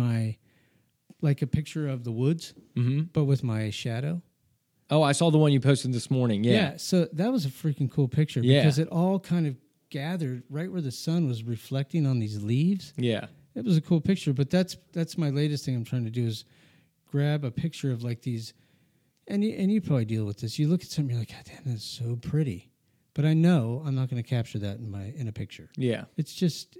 a picture of the woods, but with my shadow. Oh, I saw the one you posted this morning. Yeah. So that was a freaking cool picture because it all kind of gathered right where the sun was reflecting on these leaves. Yeah. It was a cool picture, but that's my latest thing I'm trying to do is grab a picture of like these, and you probably deal with this. You look at something, you're like, God damn, that's so pretty. But I know I'm not going to capture that in a picture. Yeah. It's just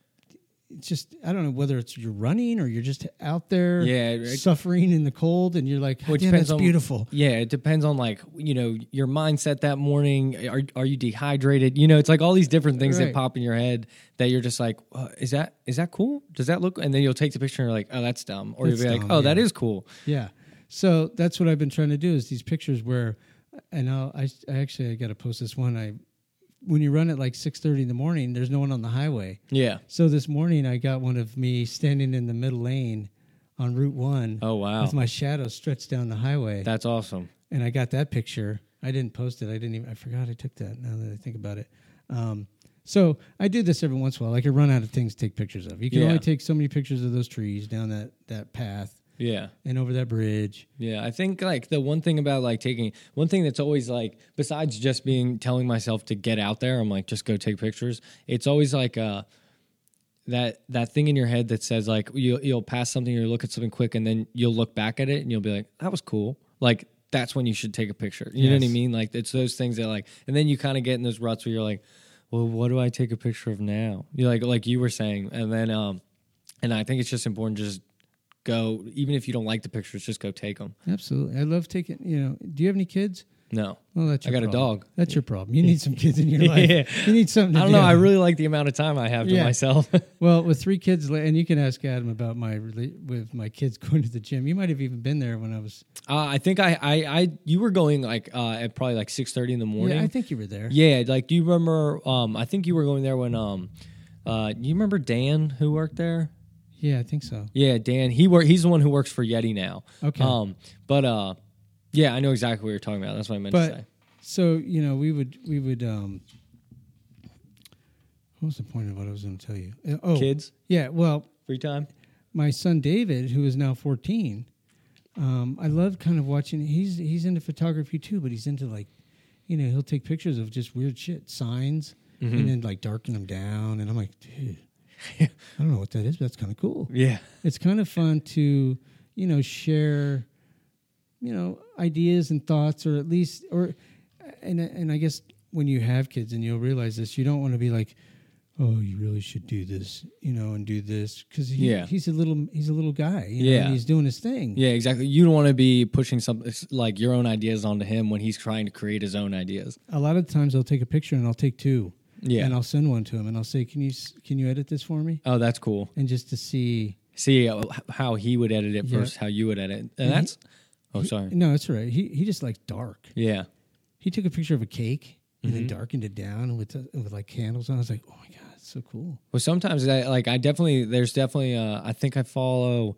I don't know whether it's you're running or you're just out there suffering in the cold and you're like, damn, that's beautiful. Yeah, it depends on like, your mindset that morning. Are you dehydrated? It's like all these different things that pop in your head that you're just like, is that cool? Does that look? And then you'll take the picture and you're like, oh, that's dumb. Or you'll be like, oh, that is cool. Yeah. So that's what I've been trying to do is these pictures where, and I got to post this one. When you run at like 6:30 in the morning, there's no one on the highway. Yeah. So this morning I got one of me standing in the middle lane on Route 1. Oh, wow. With my shadow stretched down the highway. That's awesome. And I got that picture. I didn't post it. I forgot I took that now that I think about it. So I do this every once in a while. Like I run out of things to take pictures of. You can only take so many pictures of those trees down that path. Yeah. And over that bridge. Yeah. I think like the one thing about like one thing that's always like, besides just telling myself to get out there, I'm like, just go take pictures. It's always like, that thing in your head that says like, you'll pass something or you look at something quick and then you'll look back at it and you'll be like, that was cool. Like, that's when you should take a picture. You know what I mean? Like, it's those things that like, and then you kind of get in those ruts where you're like, well, what do I take a picture of now? You like you were saying. And then, and I think it's just important to just go, even if you don't like the pictures, just go take them. Absolutely. I love taking, do you have any kids? No. Well, that's your I got problem. a dog. That's your problem. You need some kids in your life. Yeah. You need something to do. I don't know. I really like the amount of time I have to myself. Well, with 3 kids, and you can ask Adam about with my kids going to the gym. You might have even been there when I was. I think you were going like at probably like 6:30 in the morning. Yeah, I think you were there. Yeah, like do you remember? I think you were going there when you remember Dan who worked there? Yeah, I think so. Yeah, Dan. He's the one who works for Yeti now. Okay. But yeah, I know exactly what you're talking about. That's what I meant to say. So, we would what was the point of what I was going to tell you? Kids? Yeah, well. Free time? My son David, who is now 14, I love kind of watching. He's into photography too, but he's into like, he'll take pictures of just weird shit, signs, and then like darken them down. And I'm like, dude, I don't know what that is, but that's kind of cool. Yeah. It's kind of fun to, share, ideas and thoughts, or at least, and I guess when you have kids and you'll realize this, you don't want to be like, oh, you really should do this, and do this, because he's a little guy, and he's doing his thing. Yeah, exactly. You don't want to be pushing something like your own ideas onto him when he's trying to create his own ideas. A lot of times I'll take a picture and I'll take 2. Yeah, and I'll send one to him and I'll say, can you edit this for me? Oh, that's cool. And just to see how he would edit it versus how you would edit it. And that's sorry. No, that's all right. He just likes dark. Yeah. He took a picture of a cake and then darkened it down with like candles on. I was like, oh my God, it's so cool. Well, sometimes there's definitely I think I follow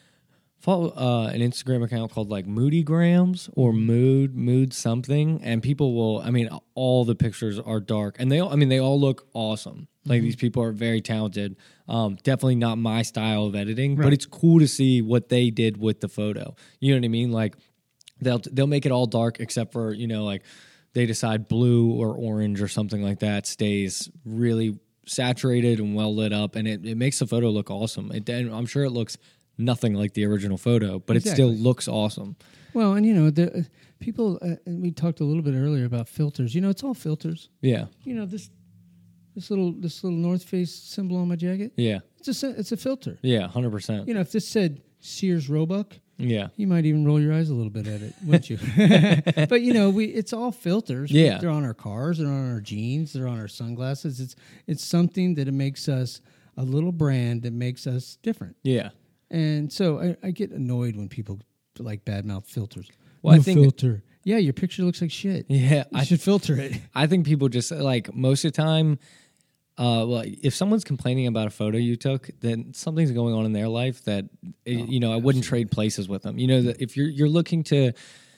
an Instagram account called like Moodygrams or Mood something, and people will. I mean, all the pictures are dark, and they all look awesome. Like these people are very talented. Definitely not my style of editing, but it's cool to see what they did with the photo. You know what I mean? Like they'll make it all dark except for like they decide blue or orange or something like that stays really saturated and well lit up, and it makes the photo look awesome. And I'm sure it looks nothing like the original photo, but it still looks awesome. Well, and the people, and we talked a little bit earlier about filters. It's all filters. Yeah. This little North Face symbol on my jacket. Yeah. It's a filter. Yeah, 100%. If this said Sears Roebuck, yeah, you might even roll your eyes a little bit at it, wouldn't you? But it's all filters. Yeah. They're on our cars, they're on our jeans, they're on our sunglasses. It's something that it makes us a little brand that makes us different. Yeah. And so I get annoyed when people like badmouth filters. Well, I think filter. Yeah, your picture looks like shit. Yeah, I should filter it. I think people just like most of the time. If someone's complaining about a photo you took, then something's going on in their life that I wouldn't trade places with them. That if you're looking to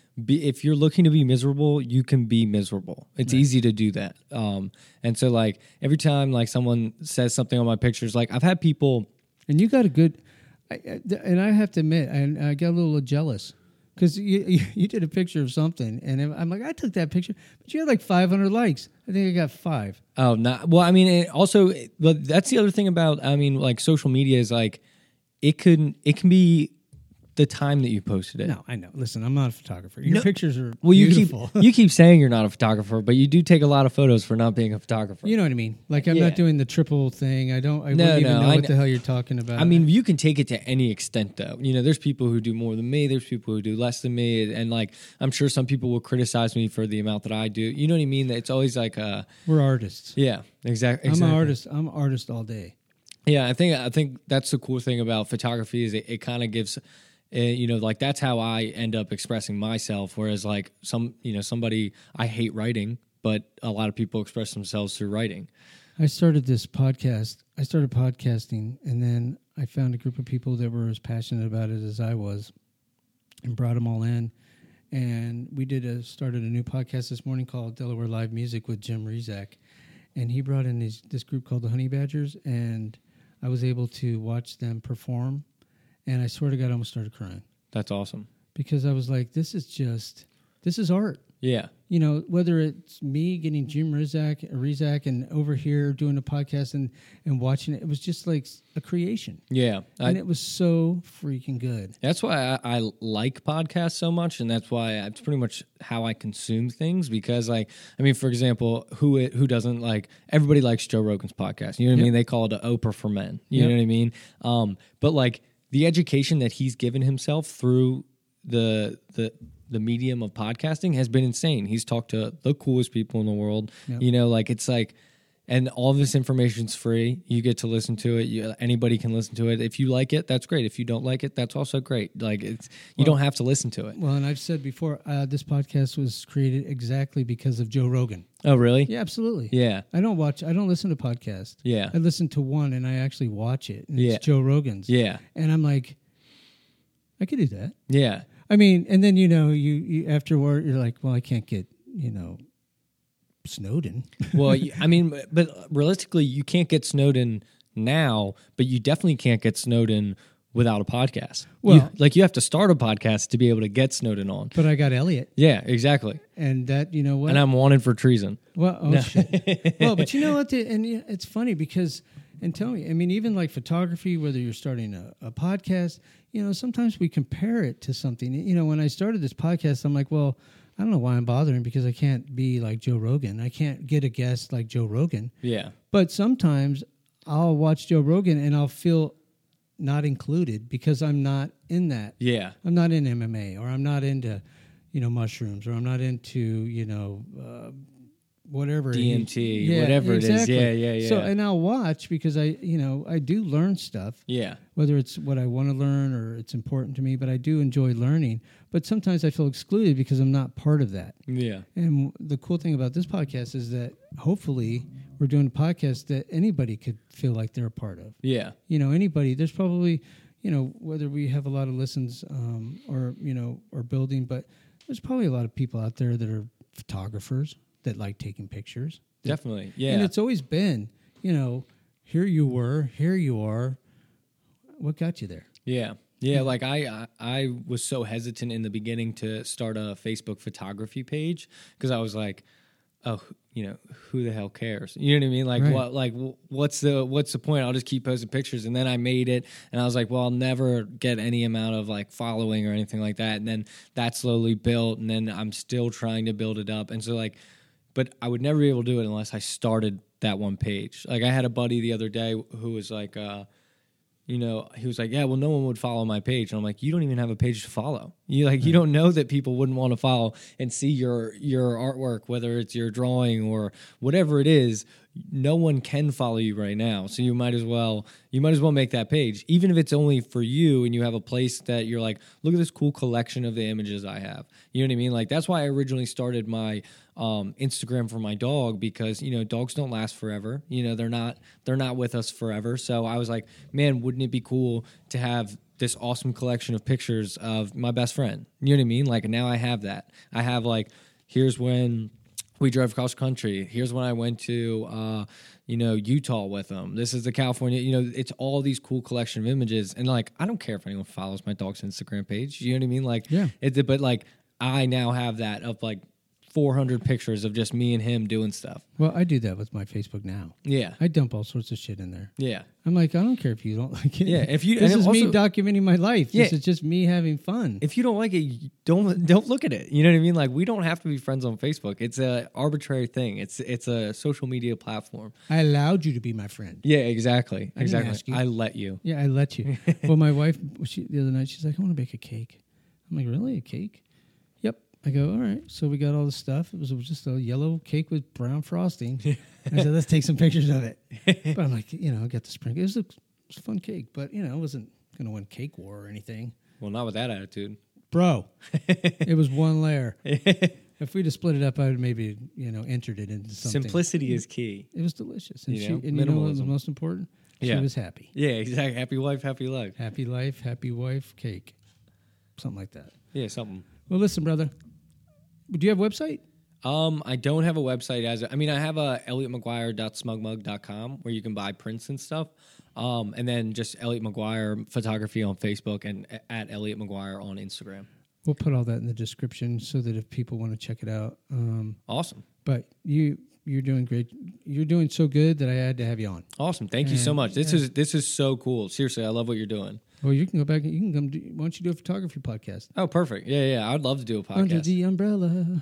be miserable, you can be miserable. It's easy to do that. And so like every time like someone says something on my pictures, like I've had people, and you got a good. And I have to admit, I got a little jealous because you did a picture of something, and I'm like, I took that picture, but you had like 500 likes. I think I got 5. Oh, not well. I mean, but that's the other thing about. I mean, like social media is like it can be the time that you posted it. No, I know. Listen, I'm not a photographer. Your pictures are beautiful. You keep saying you're not a photographer, but you do take a lot of photos for not being a photographer. You know what I mean? Like I'm not doing the triple thing. I wouldn't even know what the hell you're talking about. I mean, you can take it to any extent, though. There's people who do more than me. There's people who do less than me, and like I'm sure some people will criticize me for the amount that I do. You know what I mean? It's always like we're artists. Yeah, exactly. I'm an artist. I'm an artist all day. Yeah, I think that's the cool thing about photography is it kind of gives. Like that's how I end up expressing myself. Whereas like somebody, I hate writing, but a lot of people express themselves through writing. I started this podcast. I started podcasting, and then I found a group of people that were as passionate about it as I was and brought them all in. And we started a new podcast this morning called Delaware Live Music with Jim Rezac. and he brought in this group called the Honey Badgers, and I was able to watch them perform, and I swear to God, I almost started crying That's awesome. because I was like, this is art. Yeah. You know, whether it's me getting Jim Rizak and over here doing a podcast and watching it was just like a creation. Yeah. And it was so freaking good. That's why I like podcasts so much, and that's why it's pretty much how I consume things. Because, like, I mean, for example, who doesn't like? Everybody likes Joe Rogan's podcast. You know what I mean? They call it an Oprah for men. You know what I mean? But like the education that he's given himself through the medium of podcasting has been insane. He's talked to the coolest people in the world. You know, like it's like. And all of this information's free. You get to listen to it. Anybody can listen to it. If you like it, that's great. If you don't like it, that's also great. Like you don't have to listen to it. Well, and I've said before, this podcast was created exactly because of Joe Rogan. Oh, really? Yeah, absolutely. Yeah. I don't listen to podcasts. Yeah. I listen to one and I actually watch it. And Yeah. It's Joe Rogan's. Yeah. And I'm like, I could do that. Yeah. I mean, and then, you know, you afterward, you're like, well, I can't get, you know, Snowden. Well, I mean, but realistically, you can't get Snowden now, but you definitely can't get Snowden without a podcast. Well, you have to start a podcast to be able to get Snowden on. But I got Elliot. Yeah, exactly. And that, you know what? And I'm wanted for treason. Well, shit. Well, but you know what? It's funny because, and tell me, I mean, even like photography, whether you're starting a podcast, you know, sometimes we compare it to something. You know, when I started this podcast, I'm like, well, I don't know why I'm bothering because I can't be like Joe Rogan. I can't get a guest like Joe Rogan. Yeah. But sometimes I'll watch Joe Rogan and I'll feel not included because I'm not in that. Yeah. I'm not in MMA or I'm not into, you know, mushrooms or I'm not into, you know, whatever. DMT, whatever exactly. it is. Yeah. So, and I'll watch because I do learn stuff. Yeah. Whether it's what I want to learn or it's important to me, but I do enjoy learning. But sometimes I feel excluded because I'm not part of that. Yeah. And the cool thing about this podcast is that hopefully we're doing a podcast that anybody could feel like they're a part of. Yeah. You know, anybody. There's probably, you know, whether we have a lot of listens or, you know, or building, but there's probably a lot of people out there that are photographers that like taking pictures. Definitely. Yeah. And it's always been, you know, here you were, here you are. What got you there? Yeah. Yeah, like I was so hesitant in the beginning to start a Facebook photography page because I was like, oh, you know, who the hell cares? You know what I mean? Like, right. What's the point? I'll just keep posting pictures. And then I made it, and I was like, well, I'll never get any amount of like following or anything like that. And then that slowly built, and then I'm still trying to build it up. And so like, but I would never be able to do it unless I started that one page. Like I had a buddy the other day who was like, you know, he was like, yeah, well, no one would follow my page. And I'm like, you don't even have a page to follow. You like, you don't know that people wouldn't want to follow and see your artwork, whether it's your drawing or whatever it is. No one can follow you right now. So you might as well make that page, even if it's only for you and you have a place that you're like, look at this cool collection of the images I have. You know what I mean? Like that's why I originally started my Instagram for my dog because, you know, dogs don't last forever. You know, they're not with us forever. So I was like, man, wouldn't it be cool to have this awesome collection of pictures of my best friend? You know what I mean? Like now I have that. I have like, here's when we drove cross country. Here's when I went to, you know, Utah with them. This is the California, you know, it's all these cool collection of images. And like, I don't care if anyone follows my dog's Instagram page. You know what I mean? Like, yeah. But like, I now have that of like 400 pictures of just me and him doing stuff. Well, I do that with my Facebook now. Yeah. I dump all sorts of shit in there. Yeah. I'm like, I don't care if you don't like it. Yeah. If you, this and is also, me documenting my life. Yeah. This is just me having fun. If you don't like it, don't look at it. You know what I mean? Like we don't have to be friends on Facebook. It's a arbitrary thing. It's a social media platform. I allowed you to be my friend. Yeah, exactly. I didn't ask you. I let you. Yeah, I let you. Well, my wife, the other night, she's like, I want to bake a cake. I'm like, really? A cake? Yep. I go, all right. So we got all the stuff. It was just a yellow cake with brown frosting. I said, let's take some pictures of it. But I'm like, you know, I got the sprinkle. It was a fun cake, but, you know, it wasn't going to win cake war or anything. Well, not with that attitude. Bro, it was one layer. If we'd have split it up, I would maybe, you know, entered it into something. Simplicity is key. It was delicious. And, You know, you know what was most important? Yeah. She was happy. Yeah, exactly. Happy wife, happy life. Happy life, happy wife, cake. Something like that. Yeah, something. Well, listen, brother. Do you have a website? I don't have a website I have a ElliotMcGuire.smugmug.com where you can buy prints and stuff. And then just Elliot McGuire Photography on Facebook and at Elliot McGuire on Instagram. We'll put all that in the description so that if people want to check it out. Awesome. But you're doing great. You're doing so good that I had to have you on. Awesome. Thank you so much. This is so cool. Seriously, I love what you're doing. Well, you can go back and you can come. Why don't you do a photography podcast? Oh, perfect. Yeah. I'd love to do a podcast. Under the umbrella.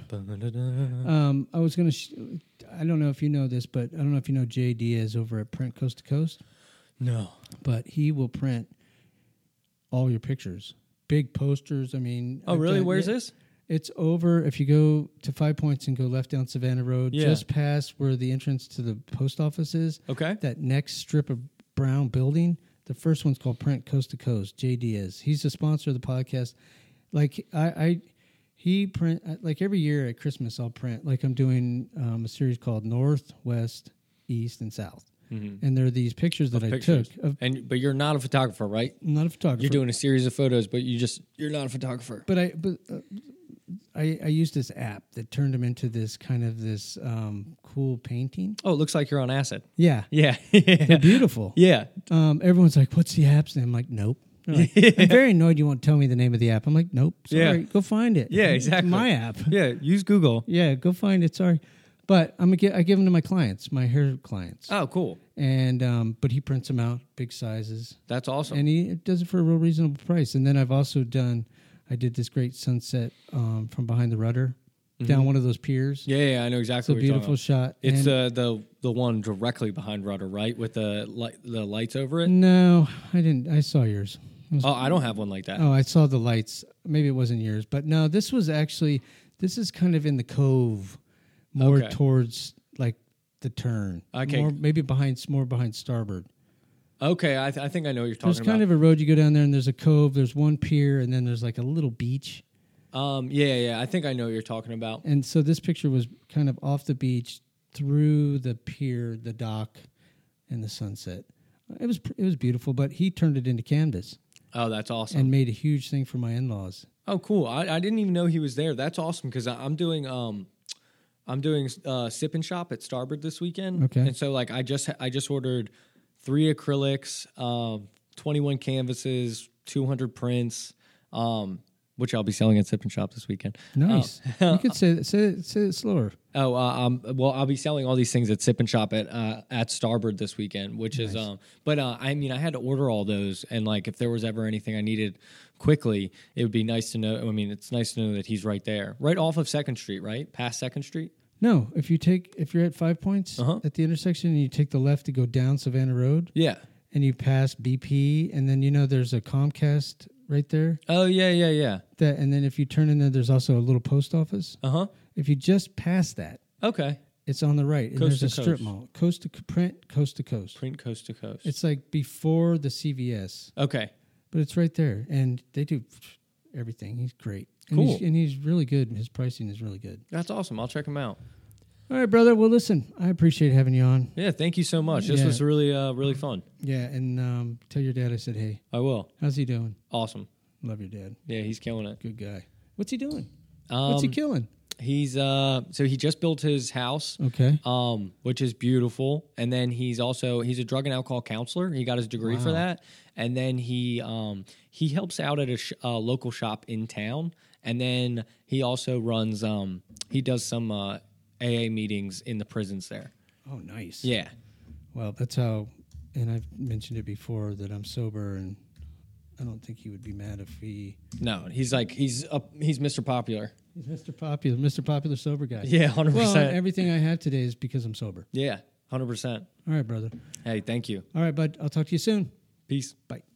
I was going to. I don't know if you know this, but I don't know if you know Jay Diaz over at Print Coast to Coast. No. But he will print all your pictures, big posters. I mean. Oh, really? Where's this? It's over. If you go to 5 Points and go left down Savannah Road, just past where the entrance to the post office is. Okay. That next strip of brown building. The first one's called Print Coast to Coast. Jay Diaz. He's the sponsor of the podcast. Like he print like every year at Christmas. I'll print like I'm doing a series called North, West, East, and South. Mm-hmm. And there are these pictures that took. But you're not a photographer, right? I'm not a photographer. You're doing a series of photos, but you're not a photographer. But I used this app that turned them into this kind of this cool painting. Oh, it looks like you're on acid. Yeah. Yeah. They're beautiful. Yeah. Everyone's like, what's the app's name? I'm like, nope. Like, I'm very annoyed you won't tell me the name of the app. I'm like, nope. Sorry. Go find it. Yeah, exactly. It's my app. Yeah, use Google. Yeah, go find it. Sorry. But I give them to my clients, my hair clients. Oh, cool. And but he prints them out, big sizes. That's awesome. And he does it for a real reasonable price. And then I've also I did this great sunset from behind the rudder down one of those piers. Yeah, I know exactly what you're talking about. It's a beautiful shot. It's the one directly behind rudder, right, with the lights over it? No, I didn't. I saw yours. I don't have one like that. Oh, I saw the lights. Maybe it wasn't yours. But no, this is kind of in the cove, more towards like the turn. Okay. Maybe more behind starboard. Okay, I think I know what you're talking about. There's kind of a road you go down there, and there's a cove. There's one pier, and then there's like a little beach. Yeah. I think I know what you're talking about. And so this picture was kind of off the beach, through the pier, the dock, and the sunset. It was beautiful, but he turned it into canvas. Oh, that's awesome. And made a huge thing for my in-laws. Oh, cool. I didn't even know he was there. That's awesome because I'm doing Sip and Shop at Starboard this weekend. Okay. And so like I just ordered 3 acrylics, 21 canvases, 200 prints, which I'll be selling at Sip and Shop this weekend. Nice. You could say it slower. Well, I'll be selling all these things at Sip and Shop at Starboard this weekend, which nice. I had to order all those, and like if there was ever anything I needed quickly, it would be nice to know. I mean, it's nice to know that he's right there, right off of 2nd Street, right past 2nd Street. No, if you're at 5 Points at the intersection and you take the left to go down Savannah Road, yeah, and you pass BP, and then there's a Comcast right there. Oh yeah. And then if you turn in there, there's also a little post office. If you just pass that, okay, it's on the right, and there's a strip mall, Coast to Coast. Print Coast to Coast. It's like before the CVS. Okay, but it's right there, and they do everything. He's great. Cool. And he's really good. His pricing is really good. That's awesome. I'll check him out. All right, brother. Well, listen, I appreciate having you on. Yeah, thank you so much. This was really, really fun. Yeah, and tell your dad I said hey. I will. How's he doing? Awesome. Love your dad. Yeah, he's killing it. Good guy. What's he doing? What's he killing? He's so he just built his house. Okay. Which is beautiful. And then he's a drug and alcohol counselor. He got his degree for that. And then he helps out at a local shop in town. And then he also runs he does some AA meetings in the prisons there. Oh, nice. Yeah. Well, that's how, and I've mentioned it before that I'm sober, and I don't think he would be mad if he. No, he's Mr. Popular. He's Mr. Popular sober guy. Yeah, 100%. Well, everything I have today is because I'm sober. Yeah, 100%. All right, brother. Hey, thank you. All right, bud. I'll talk to you soon. Peace. Bye.